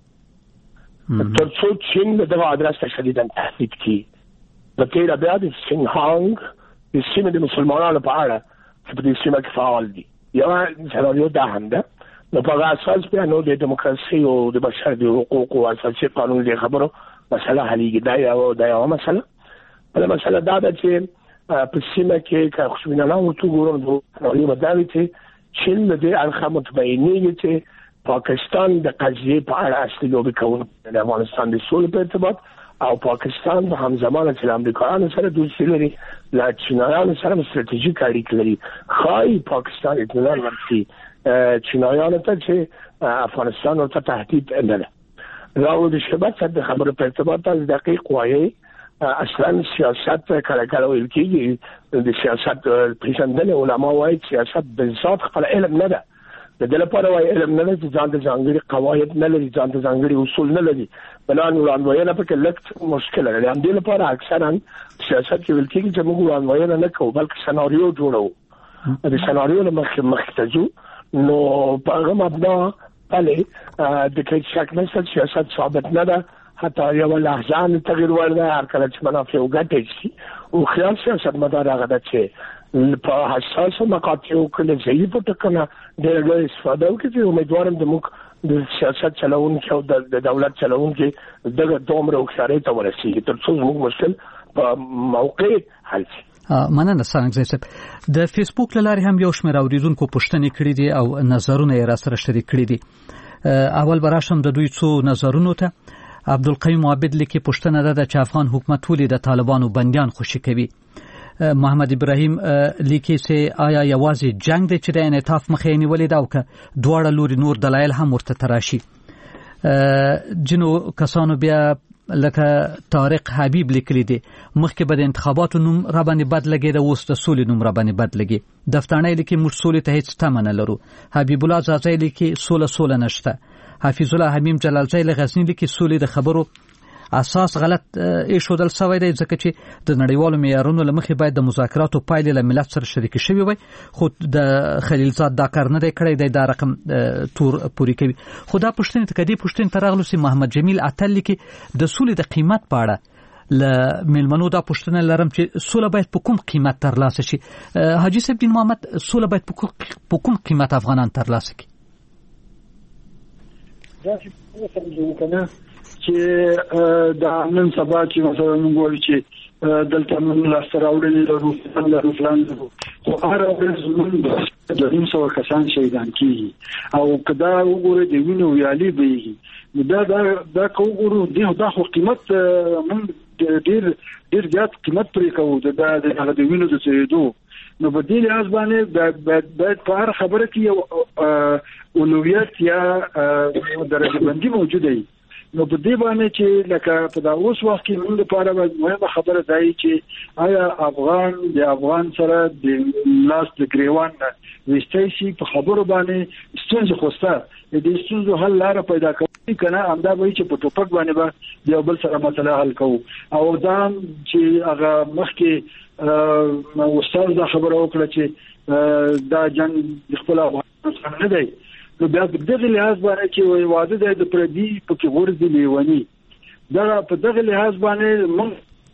کړي ترڅو چین دغه ادرس ته شدیداً تهدید کړي د تیرا بیا د سینهانګ د سیمې د مسلمانانو په اړه چې په دې سیمه کې فعال دي یو سناریو دا هم ده نو په هغه اساس بیا نو د دیموکراسي او د بشر د حقوقو او اساسي قانون د خبرو مسله حلېږي دا یو دا یو مسله بله مسله دا ده چې په سیمه کې که خوشبینانه ورته ګورم نو سناریو دا وي چې چین د دې اړخه مطمئنېږي چې پاکستان د قضیې په اړه اصلي لوبې کوونکی د افغانستان د سولې په ارتباط او پاکستان په همزمانه چې امریکایانو سره دوستي لري لا چینایانو سره ستراتیژیک اړیکې لري خای پاکستان اطمینان ورکړي چینایانو ته چې افغانستان ورته تهدید نه ده راو د شبکت د خبرو په ارتباط از دقیق وایي اصلا سیاست کله کله ویل کېږي د سیاست پیژندنې علما وایي سیاست د ذات خپل علم نه ده د دې لپاره وایي علم نه لري ځان ته ځانګړي قواعد نه لري ځان ته ځانګړي اصول نه لري بلان وړاندوینه پکې لږ مشکل لري هم دې لپاره اکثرا سیاست کې ویل کېږي چې موږ وړاندوینه نه کوو بلکې سناریو جوړو د سناریو له مخې مخې ته ځو نو په هغه مبنا باندې د کې شک نشته سیاست ثابت نه ده حتی یو لحظه نه تغییر ورده هر کله چې منافع وګټي شي او خیال سیاست مدار هغه ده چې په حساس مقاطعو کې ضعیف ټکونه ډېر ډېر استفاده وکړي چې امیدوارم د موږ د سیاست چلوونکي او د دولت چلوونکي دغه دومره هوښیارۍ ته ورسېږي تر څو زموږ مشکل په موقع حل شي
مننه څنګه صاحب د فیسبوک لارې هم یو شمېر اوریدونکو پوښتنې کړې دي او نظرونه یې را سره شریک کړي دي اول براشم د دوی څو نظرونو ته عبدالقیوم عابد لیکي پوښتنه ده چې افغان حکومت ولې د طالبانو بندیان خوشي کوي محمد ابراهیم لیکي چې آیا یوازې جنگ دی چې د انعطاف مخه یې نیولې ده او که دواړه لوري نور دلایل هم ورته تراشي جنو کسانو بیا لکه طارق حبیب لیکلی دی مخکې به د انتخاباتو نوم را باندې بد لګي د اوس د سولې نوم را باندې بد لګي. دفترنۍ لیکي موږ سولې ته هیڅ تمه نه لرو. حبیب الله زازی لیکي سوله سوله نشته. حفیظ الله حمیم جلالزی له غزنی لیکي سولې د خبرو اساس غلط ایښودل شوی دی ځکه چې د نړیوالو معیارونو له مخې باید د مذاکراتو پایلې له ملت سره شریک شوي وي، خو د خلیلزاد دا کار نه دی کړی دی، دا رقم تور پوری کوي. خو دا پوښتنې ته کدی پوښتنې ته راغلو چې محمد جمیل اتل لیکي د سولې د قیمت په اړه ل میلمنو دا پوښتنه لرم چې سوله باید په کوم قیمت ترلاسه شي. حاجی صاحب دین محمد سوله باید په کوم قیمت افغانان ترلاسه کړي؟
دا چې کنه چې دا نن سبا چې مثلا موږ وایو چې دلته موږ لاس راوړل لرو لرو فلان لرو خو هر ورځ موږ د نیم سوه کسان شهیدان کیږي او کدا وګوره د وینو ویالي به دا دا دا کوګورو دا خو قیمت موږ ډیر ډیر زیات قیمت پرې کوو دا د هغه د وینو د سیدو نو په دې لحاظ باندې باید په هر خبره کې یو اولویت یا درجه بندي موجوده وي. نو په دې باندې چې لکه په دا اوس وخت کې موږ لپاره مهمه خبره دی چې آیا افغان د افغان سره د لاس د ګریوان وستای شي په خبرو باندې ستونزې خوسته د ستونزو حل لاره پیدا کوي کنه همدا وایي چې په ټوپک باندې به یو بل سره مسله حل کوو او دا چې هغه مخکې استاد دا خبره وکړه چې دا جنگ خپل افغان سره نه دی نو بیا په دغه لحاظ باندې چې واده دی د پردي په کې ورځي لیونی دا په دغه لحاظ باندې موږ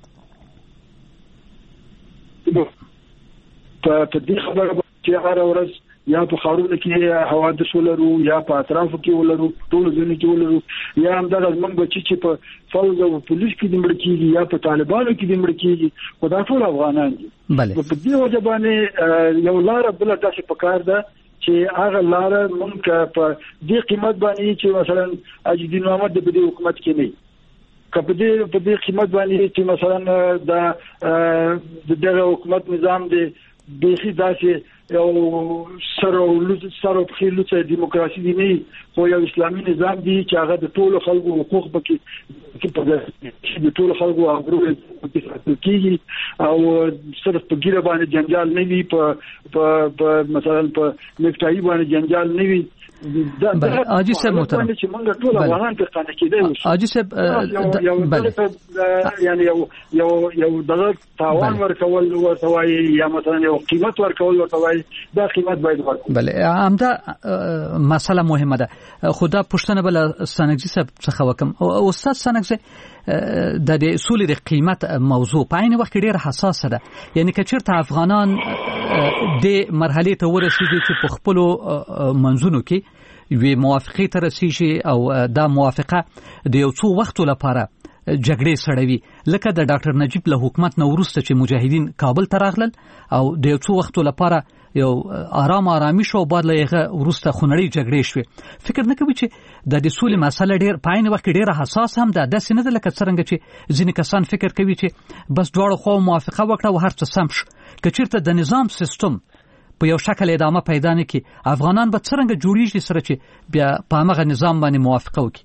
په دې خبره چې هر ورځ یا په خارونه کې حوادث ولرو یا په اطرافو کې ولرو ټول ځینې کې ولرو یا هم دا زمونږ بچي چې په فوج او پولیس کې د مړ کېږي یا په طالبانو کې د مړ کېږي خو دا ټول افغانان دي. په دې وجه باندې یو لاره بله داسې پکار ده چې هغه لاره مونږ په دې قیمت باندې چې مثلا اجدین محمد د دې حکومت کې نه کله دې په دې قیمت باندې چې مثلا د دغه حکومت نظام دی بیخي داسې یو سره سره په خیلو چې دیموکراسي دی نه خو یو اسلامي نظام دی چې هغه د ټولو خلکو حقوق پکې کې په د ټولو خلکو حقوق پکې کېږي او صرف په ګیره باندې جنجال نه وي په په مثلا په نیکټای باندې جنجال نه وي.
بله حاجی صاحب محترم
چې موږ ټول افغانان په قانون کې دی
حاجی صاحب
بله یعنی یو یو یو دغه تاوان ورکول ورته وایي یا مثلا یو قیمت ورکول ورته وایي دا قیمت باید ورکړي.
بله همدا مسله مهمه ده. خدا پښتنه بل سنگزی صاحب څخه وکم استاد سنگزی د دې سولې د قیمت موضوع په عین وخت ډیره حساسه ده. یعنی که چیرته افغانان د مرحله ته ورسیږي چې په خپل منځونو کې وی موافقه ته رسیږي او دا موافقه د یو څو وختو لپاره جګړې سړوي لکه د ډاکټر نجیب له حکومت نو وروسته چې مجاهدین کابل ته راغلل او د یو څو وختو لپاره یو آرام آرامي شو بعد له هغه وروسته خونړۍ جګړې شوې. فکر نه کوي چې د دې سولې مسله ډېر په عین وخت ډېره حساس هم ده داسې نه ده لکه څرنګه چې ځینې کسان فکر کوي چې بس دواړو خواو موافقه وکړه او هر څه سم شو. که چېرته د نظام سیستم په یو شکل ادامه پیدا نه کړي افغانان به څرنګه جوړیږي سره چې بیا په همغه نظام باندې موافقه وکړي؟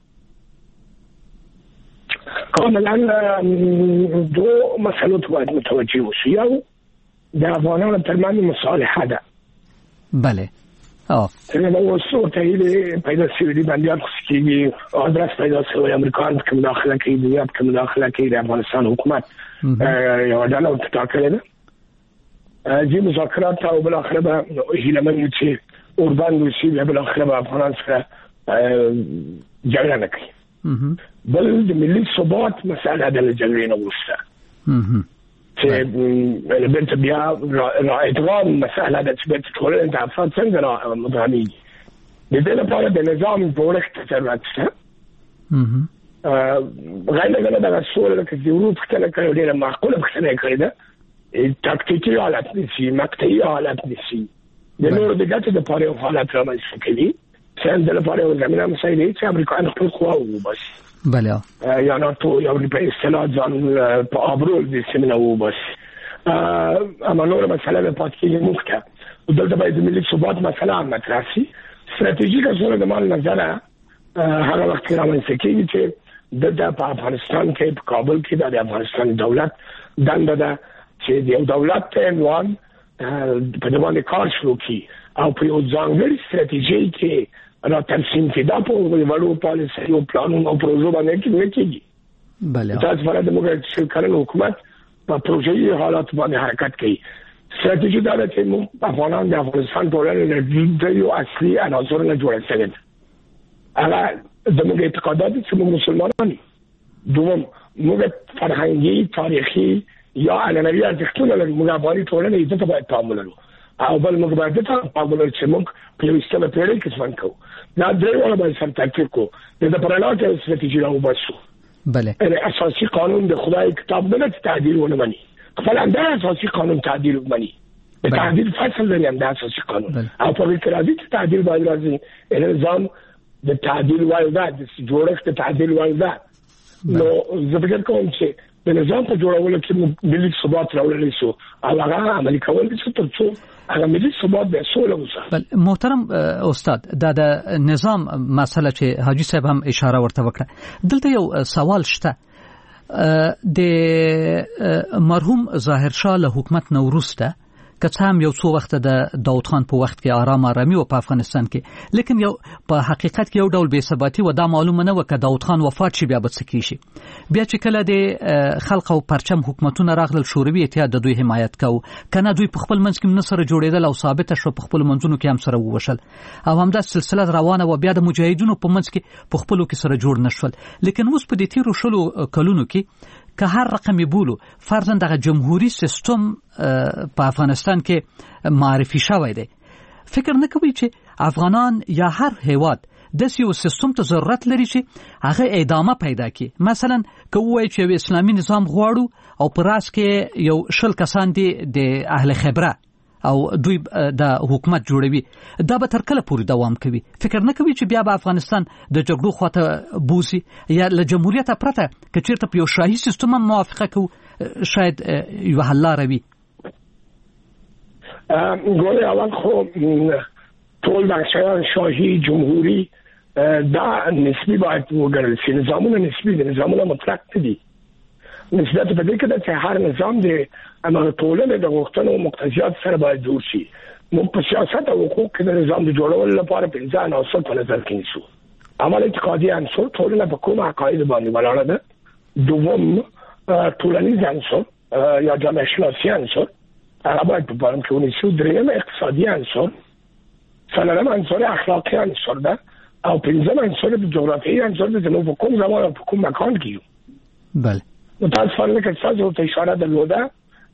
کاملا دو مسئلو ته باید متوجه اوسو. یو د افغانانو ترمنځ مصالحه ده.
بله
ترمنځ اوس ورته پیدا شوي دي بندیان خصوصي کېږي آدرس پیدا شوی امریکایان پکې مداخله کوي دنیا پکې مداخله کوي د افغانستان حکومت یوه ډله ورته ټاکلې ده ځي مذاکرات او بالاخره به هیله من یو چې اوربند وشي بیا بالاخره به افغانان سره جګړه نه کوي. بل د ملي ثبات مسله ده له جګړې نه وروسته چې بلته بیا را ادغام مسله ده چې بلته ټولنې ته افراد څنګه را مدغمېږي. د دې لپاره د نظام جوړښت ضرورت شته. غیر له دغه سوله لکه چې ورو پوښتنه کوي ډېره معقوله پوښتنه یې کړې ده تاکتیکي حالت نیسي مقطعي حالت نیسي د نورو د ګټې دپاره یو حالت رامنځته کوي چې د لپاره یو زمینه مسایل چې امریکایان خپل قوا وباسي.
بله
یا ناتو یا په اصطلاح ځان په آبرو د سیمینه وباسي. اما نور مسله به پاتې کېږي موږ ته دلته باید د ملي ثبات مسله هم مطرح شي. ستراتیژیکه سوله د ما له نظره هغه وخت کې رامنځته کېږي چې د افغانستان کې په کابل کې د افغانستان دولت دنده ده چې د دولت ته عنوان په دمانه کار شروع کی او په یو ځانګړي ستراتیژي کې را ترسیم کېدا په وړو پالیسي او پلانونو او پروژو باندې کې کېږي.
بله
تاسو فرض موږ چې کله حکومت په پروژې حالات باندې حرکت کوي. ستراتیژي دا ده چې موږ افغانان د افغانستان ټولنې د یو اصلي عناصر نه جوړ شوی دي. هغه د موږ اعتقادات چې موږ مسلمانان یو. دوم موږ فرهنګي تاریخي یا عنعنوي ارزښتونه لرو. موږ افغاني ټولنه یې ته باید پام ولرو او بل موږ باید ته پام ولرو چې موږ په یو سیمه پیړۍ کې ژوند کوو. دا درې وړه باید سم ترتیب کوو. د پرانا کې ستراتیژي راوباسو.
بله
اساسي قانون د خدای کتاب نه تعدیل ونه مني. خپل انده اساسي قانون تعدیل ومني. د تعدیل فصل لري انده اساسي قانون بله. او په کې راځي چې تعدیل باید راځي نظام د تعدیل وایي د جوړښت د تعدیل وایي. نو زه فکر کوم چې د نظام په جوړولو کې ملي ثبات راوړل شو او هغه عملي کول چې ترڅو هغه ملي ثبات به سوله وسه.
بل محترم استاد دا د نظام مسله چې حاجی صاحب هم اشاره ورته وکړه دلته یو سوال شته. د مرحوم ظاهر شاه له حکومت نو وروسته که څه هم یو څو وخت د داود خان په وخت کې آرام آرامي و په افغانستان کې لیکن یو په حقیقت کې یو ډول بې ثباتي و دا معلومه نه و که داود خان وفات شي بیا به څه کیږي. بیا چې کله د خلق او پرچم حکومتونه راغلل شوروي اتحاد د دوی حمایت کوو کنه دوی په خپل منځ کې نه سره جوړېدل او ثابت شو په خپل منځونو کې هم سره ووشل او همدا سلسله روانه و. بیا د مجاهدینو په منځ کې په خپلو کې سره جوړ نشول. لیکن اوس په دې تیرو شلو کلونو کې که هر رقمي بولو فرضاً دغه جمهوریت سیستم په افغانستان کې معرفي شوی دی. فکر نه کوي چې افغانان یا هر هیواد د یو سیستم ته ضرورت لري چې هغه ادامه پیدا کړي. مثلا که وایي چې اسلامي نظام غواړو او په راس کې یو شل کسان دي د اهل خبره او دوی د حکومت جوړوي دا به تر کله پورې دوام کوي. فکر نه کوي چې بیا به افغانستان د جګړو خواته بوزي یا له جمهوریت پرته که چیرته په یو شاهي سیستم موافقه کوو شاید یو حل لاره وي.
ګورې اول خو ټول بخشیان شاهي جمهوری دا نسبی باید وګڼل شي. نظامونه نسبی دي، نظامونه مطلق دي. نسبت په دې کې ده چې هر نظام د امر ټولنې د غوښتنو او مقتضیات سره باید جوړ شي. نو په سیاست او حقوق کې د نظام د جوړولو لپاره پنځه عناصر په نظر کې نیسو. اول اعتقادي عنصر ټولنه په کومه عقاید باندې ولاړه ده. دوم ټولنیز عنصر یا جامعه شناسی عنصر هغه باید په پام کې ونیسو. دریم اقتصادي عنصر، څلورم عنصر اخلاقي عنصر ده او پنځم عنصر د جغرافیایي عنصر ده چې نو په کوم زمان او په کوم مکان کې یو.
بله
نو تاسو فرض کړئ تاسو ته اشاره درلوده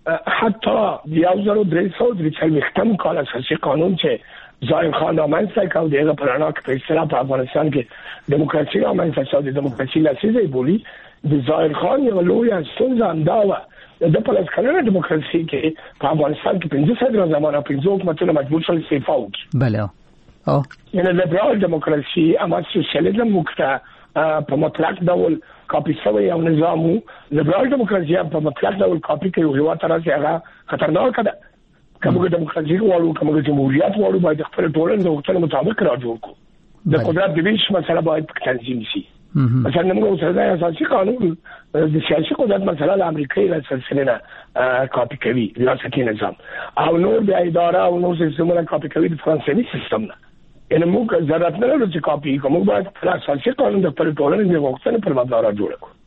حتی یو زر و درې سوه درې څلوېښتم کال اساسي قانون چې ظاهر خان رامنځته کړ د هغه په رڼا کې په اصطلاح په افغانستان کې دیموکراسي رامنځته شوه. د دیموکراسي لسیزه بولی د ظاهر خان یو لویه ستونزه همدا وه د پلس کلنه دیموکراسي کې په افغانستان کې پنځه صدره زمانه پنځه حکومتونه مجبور شول استعفا وکړي.
بله او
یعنې لیبرال دیموکراسي اما سوسیالیزم موږ په مطلق ډول کاپی شوی یو نظام وو. لیبرال دیموکراسي په مطلق ډول کاپی کوي او هیواد ته راځي هغه خطرناک ده. کومه دیموکراسي غواړو کومه جمهوریت غواړو باید خپل ټولنې د غوښتنو مطابق را جوړ کړو. د قدرت د ویش مسله باید تنظیم شي. مثلا موږ سره اساسي قانون د سیاسي قدرت مسله د امریکای له سلسله نه کاپی کوي ریاستي نظام او نور د اداره او نور سیستمونه کاپی کوي د فرانسوي سیستم نه. ان موږ ضرورت نه لري چې کاپی کوو. موږ باید پر اساسي قانون د پر ټولنې د غوښتنو پر مبنا را جوړ کړو.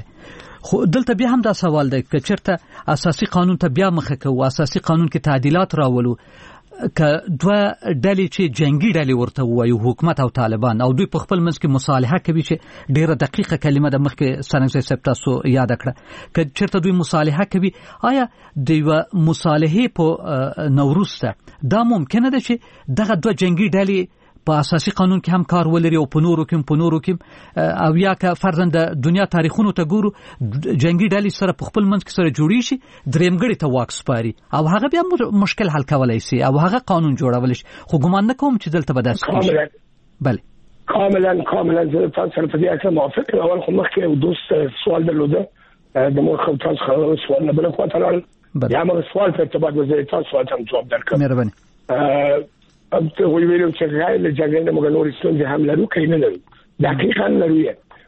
بله خو دلته بیا هم دا سوال دی که چېرته اساسي قانون ته بیا مخه کوو اساسي قانون کې تعدیلات راولو که دوه ډلې چې جنگي ډلې ورته ووایو حکومت او طالبان او دوی په خپل منځ کې مصالحه کوي چې ډیره دقیقه کلمه د مخکې سرنګ صاحب تاسو یاد کړه که چېرته دوی مصالحه کوي آیا د یوه مصالحې په نوروسته دا ممکنه ده چې دغه دوه جنگي ډلې په اساسي قانون کې هم کار ولري او په نورو کې په نورو کې او یا که فرضاً د دنیا تاریخونو ته ګورو جنگي ډلې سره په خپل منځ کې سره جوړی شي درېمګړي ته واک سپاري او هغه بیا مشکل حل کولای شي او هغه قانون جوړول شي. خو ګمان نه کوم چې دلته به داسې کیږي. بله
کاملا کاملا زه تاسو سره په دې اړه موافق یم. اول خو مخکې یو دوست سوال درلوده د مور خو تاسو سوال نه بل خو ته یا موږ سوال په ارتباط وزیر تاسو ته جواب درکړم.
مهرباني.
اب ته وی ویلو چې غیر له جګړې نه موږ نور ستونزې هم لرو کین نه لرو. دقیقاً لرو.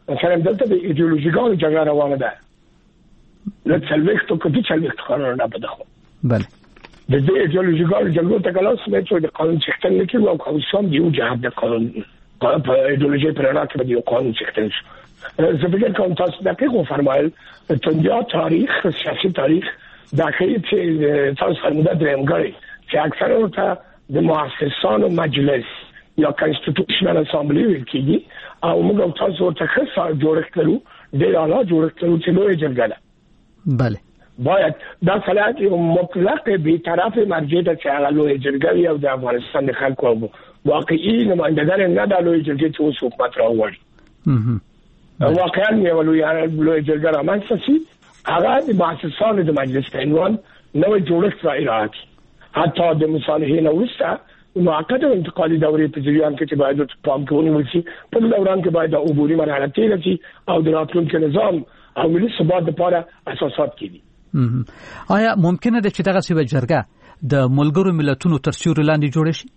مثلا دلته د ایدئولوژیکال جګړه روانه ده لکه څلوېښتو کدي څلوېښتو کارونه په دغه
بله
د دې ایدئولوژیکال جګړو ته کلاس مې چې د قانون څخه نه کېږي او کوم دی جهاد د قانون په ایدئولوژي پر اړه کې د قانون څخه زه فکر کوم تاسو دا کې فرمایل دنیا تاریخ سیاسي تاریخ دا کې چې تاسو فرموده درېمګړی چې اکثره ورته د مؤسسانو مجلس یا کانستیټیوشنل اسامبلی ویل کېږي او موږ تاسو ورته ښه جوړښت لرو ډېر اعلی جوړښت لرو چې لویه جرګه ده
بله
باید دا صلاحیت یو مطلق بی‌طرف مرجع ته چې هغه لویه جرګه وي او د افغانستان د خلکو واقعي نمایندګان نه د لویه جرګې څخه اوس حکومت راوړي واقعا یو لویه جرګه رامنځته شي هغه د مؤسسانو د مجلس په عنوان نوې جوړښت را اعلان کړي حتی د مصالحې نه وروسته موقته انتقالي دورې په جریان کې چې باید پام ونیول شي په دوران کې باید د عبوري مرحله تېره شي او د راتلونکي نظام او ملي ثبات لپاره اساسات کېږي.
آیا ممکنه ده چې دغه سیمه جرګه د ملګرو ملتونو تر سیوري لاندې جوړه شي؟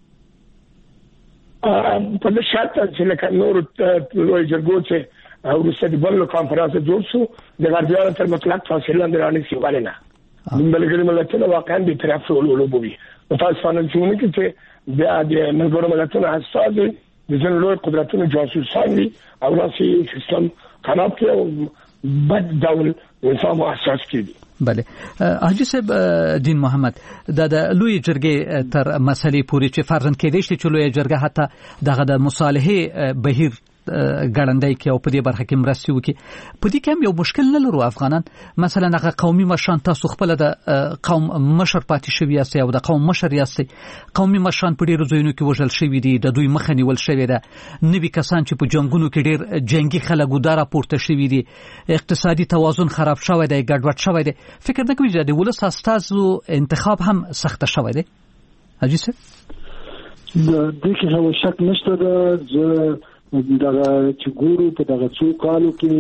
په دې شرط چې لکه نور لوی جرګو چې وروسته د بل کانفرنس جوړ شو د غربیانو تر مطلق فاصله لاندې رانه شي ولې نه د ملګرو ملتونو واقعا به طرف ولولو بوي تاسو فانل چونه کې چې د ملګرو ملتونو اساس د ځن لوی قدرتونو جاسوسان دي او راسي سیستم خراب کړي او بد ډول نظام اساس کړي.
بله حاجی صاحب دین محمد دا د لوی جرګې تر مسلې پورې چې فرضاً کېدای شي چې لوی جرګه حتی دغه د مصالحې بهیر ګړندای کې او په دې برخه کې مرستې وکړي په دې کې هم یو مشکل نه لرو افغانان مثلا هغه قومي مشران تاسو خپل د قوم مشر پاتې شوی یاست او د قوم مشر یاست قومي مشران په ډیرو ځایونو کې وژل شوی دي د دوی مخه نیول شوی ده نوي کسان چې په جنگونو کې ډیر جنگي خلک وداره پورته شوی دي اقتصادي توازن خراب شوی دی ګډوډ شوی دی فکر نه کوي چې د ولس استازو انتخاب هم سخت شوی دی حاجی صاحب
د دې کې هیڅ شک نشته د دغه چې ګورو په دغه څو کالو کې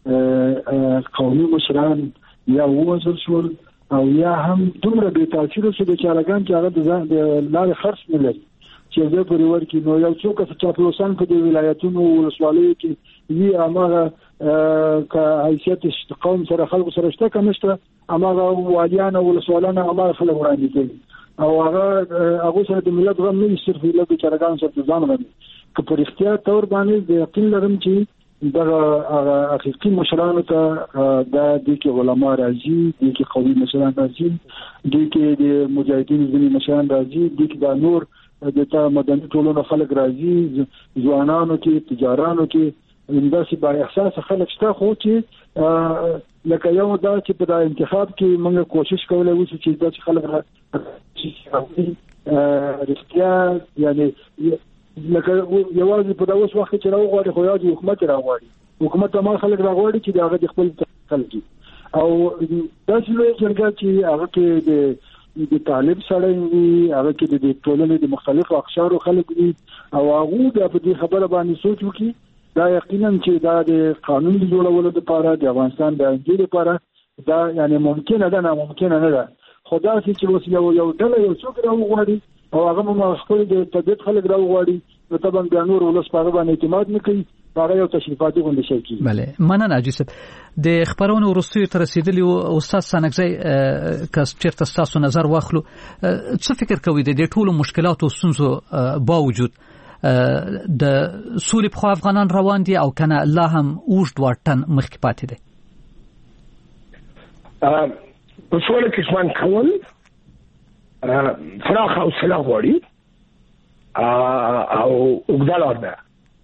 قومي مشران یا وزر شول او یا هم دومره بې تاثیره شو د چارګان چې هغه د لارې خرڅ نه لري چې زه پرې ورکړي نو یو څوک چې چاپلوسان په دې ولایتونو ولسوالیو کې وي هغه که حیثیت قوم سره خلکو سره شته که نشته هغه والیان او ولسوالان هغه خلک وړاندې کوي او هغه هغه سره د ملت غم نه صرف له چارګان سره ځان غوړي که په اختیار تور باندې د یقین لرم چې دغه حقیقي مشرانو ته د دې کې علما راځي د کې قومي مشران راځي د کې د مجاهدین ځینې مشران راځي د کې د نور د مدني ټولنو خلک راځي ځوانانو کې تجارانو کې انداسي با احساس خلک شته خو چې لکه یو دا چې په انتخاب کې موږ کوشش کولای وو چې دا خلک راځي رښتیا یعنی لکه یوازې په داوس وخت چې راغوري خو یاد حکومت راغوري حکومت ما خلک راغوري چې هغه د خپل خلک او داسې لوی جرګه چې هغه کې د د طالب سره وي هغه کې د ټولنې د مختلفو اقشارو خلک وي او هغه د دې خبره باندې سوچ وکړي دا یقینا چې دا د قانون جوړولو لپاره د افغانستان د انګلیس لپاره دا یعنی ممکن نه ده نه ممکن نه ده خدا چې اوس یو یو ډله یو څوک راغوري او هغه مو خپل د طبيعت خلک راوغواړي نو طبعا د نور ولس په باندې اعتماد نه کوي هغه یو تشریفاتي غونډه شي کی
bale مننه حاجی صاحب د خبرونو وروستي تر رسیدلی استاد سانګزی کس چیرته تاسو نظر واخلو څه فکر کوي د دې ټولو مشکلاتو سنځو باوجود د سولې په افغانان روان دي او کنه الله هم اوږد وټن مخکې پاتې دي
په سولې کې ځوان کول فراخ او سلاح غواړي او وګدالار ده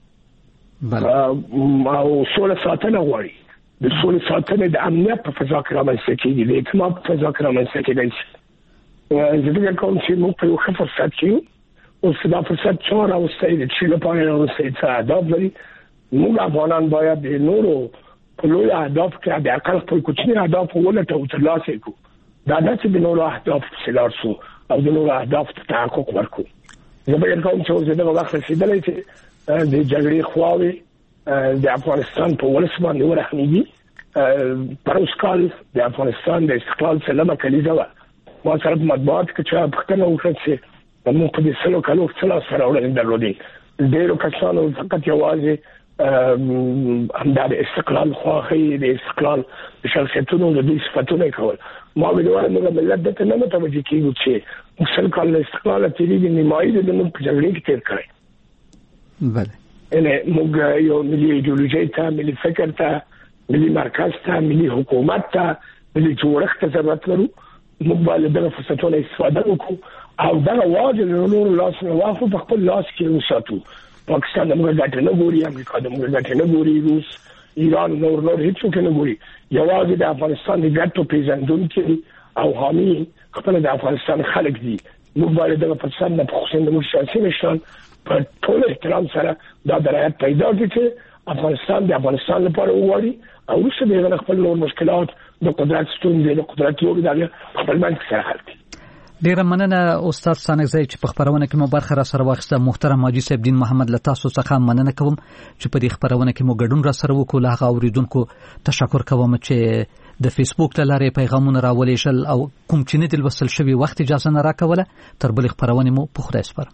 او سولې ساتنه غواړي د سولې ساتنه د امنیت په فضا کې رامنځته کېږي د اعتماد په فضا کې رامنځته کېږي زه فکر کوم چې موږ په یو ښه فرصت کې یو او دا فرصت چې راوستي د چې لپاره راوستي چې اهداف لري موږ افغانان باید د نورو په لوی اهداف کې د اقل خپل کوچني اهداف ولټو او ترلاسه کړو دا داسې د نورو اهداف سلار شو او د نورو اهداف ته تحقق ورکړو زه به کوم چې زه دغه وخت رسیدلی چې د جګړې خواوې د افغانستان په ولس باندې ورحمېږي پر اوس کال د افغانستان د استقلال سلمه کلیزه وه ما سره په مطبوعاتو کې چا پوښتنه وکړه چې موږ په دې سلو کالو څه لاسته راوړنې درلودې ډېرو کسانو فقط یوازې همدا د استقلال خواهی د استقلال د شخصیتونو د دې صفاتونه کول ما ویلوه موږ ملت دته نه متوجه کیږو چې مسل کال استقلال تیریږي نیمایي د نوم په جګړې کې تیر کړی بله ان موږ یو ملي ایدئولوژي ته ملي فکر ته ملي مرکز ته ملي حکومت ته ملي جوړښت ته ضرورت لرو موږ باید دغه فرصتونه استفاده وکړو او دا واجب نور لاس نه واخلو په خپل لاس کې وساتو پاکستان موږ ګټه نه ګوري امریکا موږ ګټه نه ګوري روس ایران نور نور هیڅ څوک نه ګوري یوازې د افغانستان د ګټو پیژندونکي او حامي خپل د افغانستان خلک دي موږ باید دغه فرصت نه په خصوصا د سیاسي مشران په ټول احترام سره دا درایت پیدا کړي چې افغانستان د افغانستان لپاره وغواړي او وروسته د خپل نور مشکلات د قدرت ستونزې د قدرت یو د خپل منځ سره حل کړي.
ډیره مننه استاد سانګزی چې په خبرونه کې مو برخه را سره واخیسته. محترم حاجی صاحب دین محمد له تاسو څخه مننه کوم چې په دې خبرونه کې مو ګډون را سره وکړو. له هغه اوریدونکو تشکر کوم چې د فیسبوک له لارې پیغامونه راولېږل او کوم چې نه دل وصل شوی وخت اجازه نه راکوله. تر بلې خبرونه مو په خدای سپارم.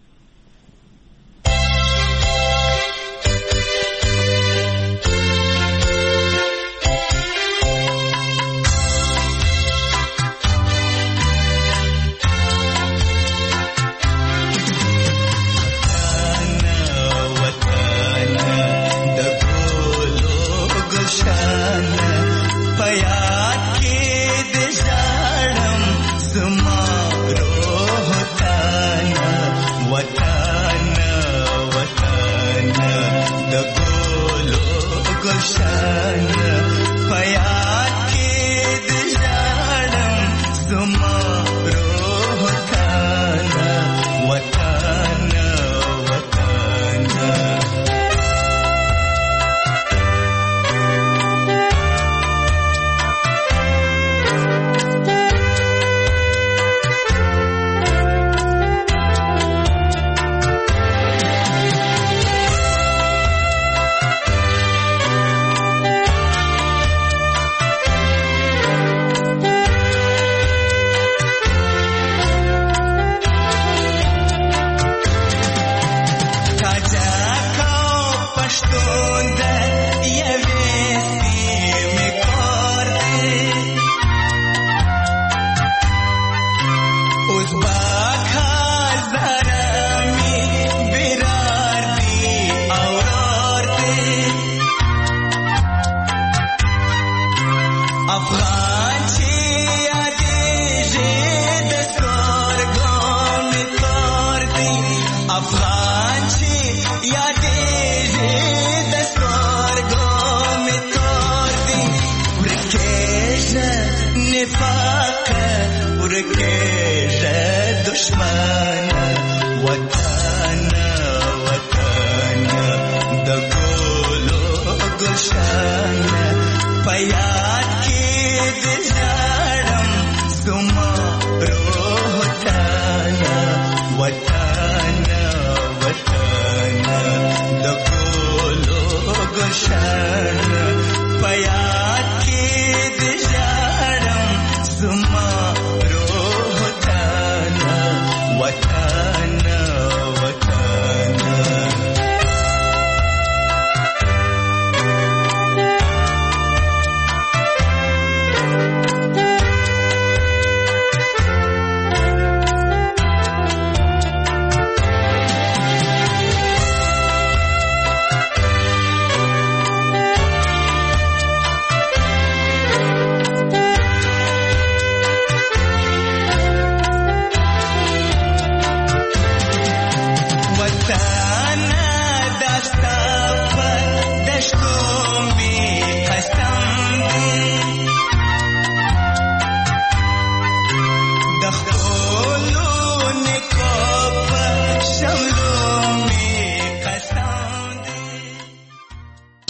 Paya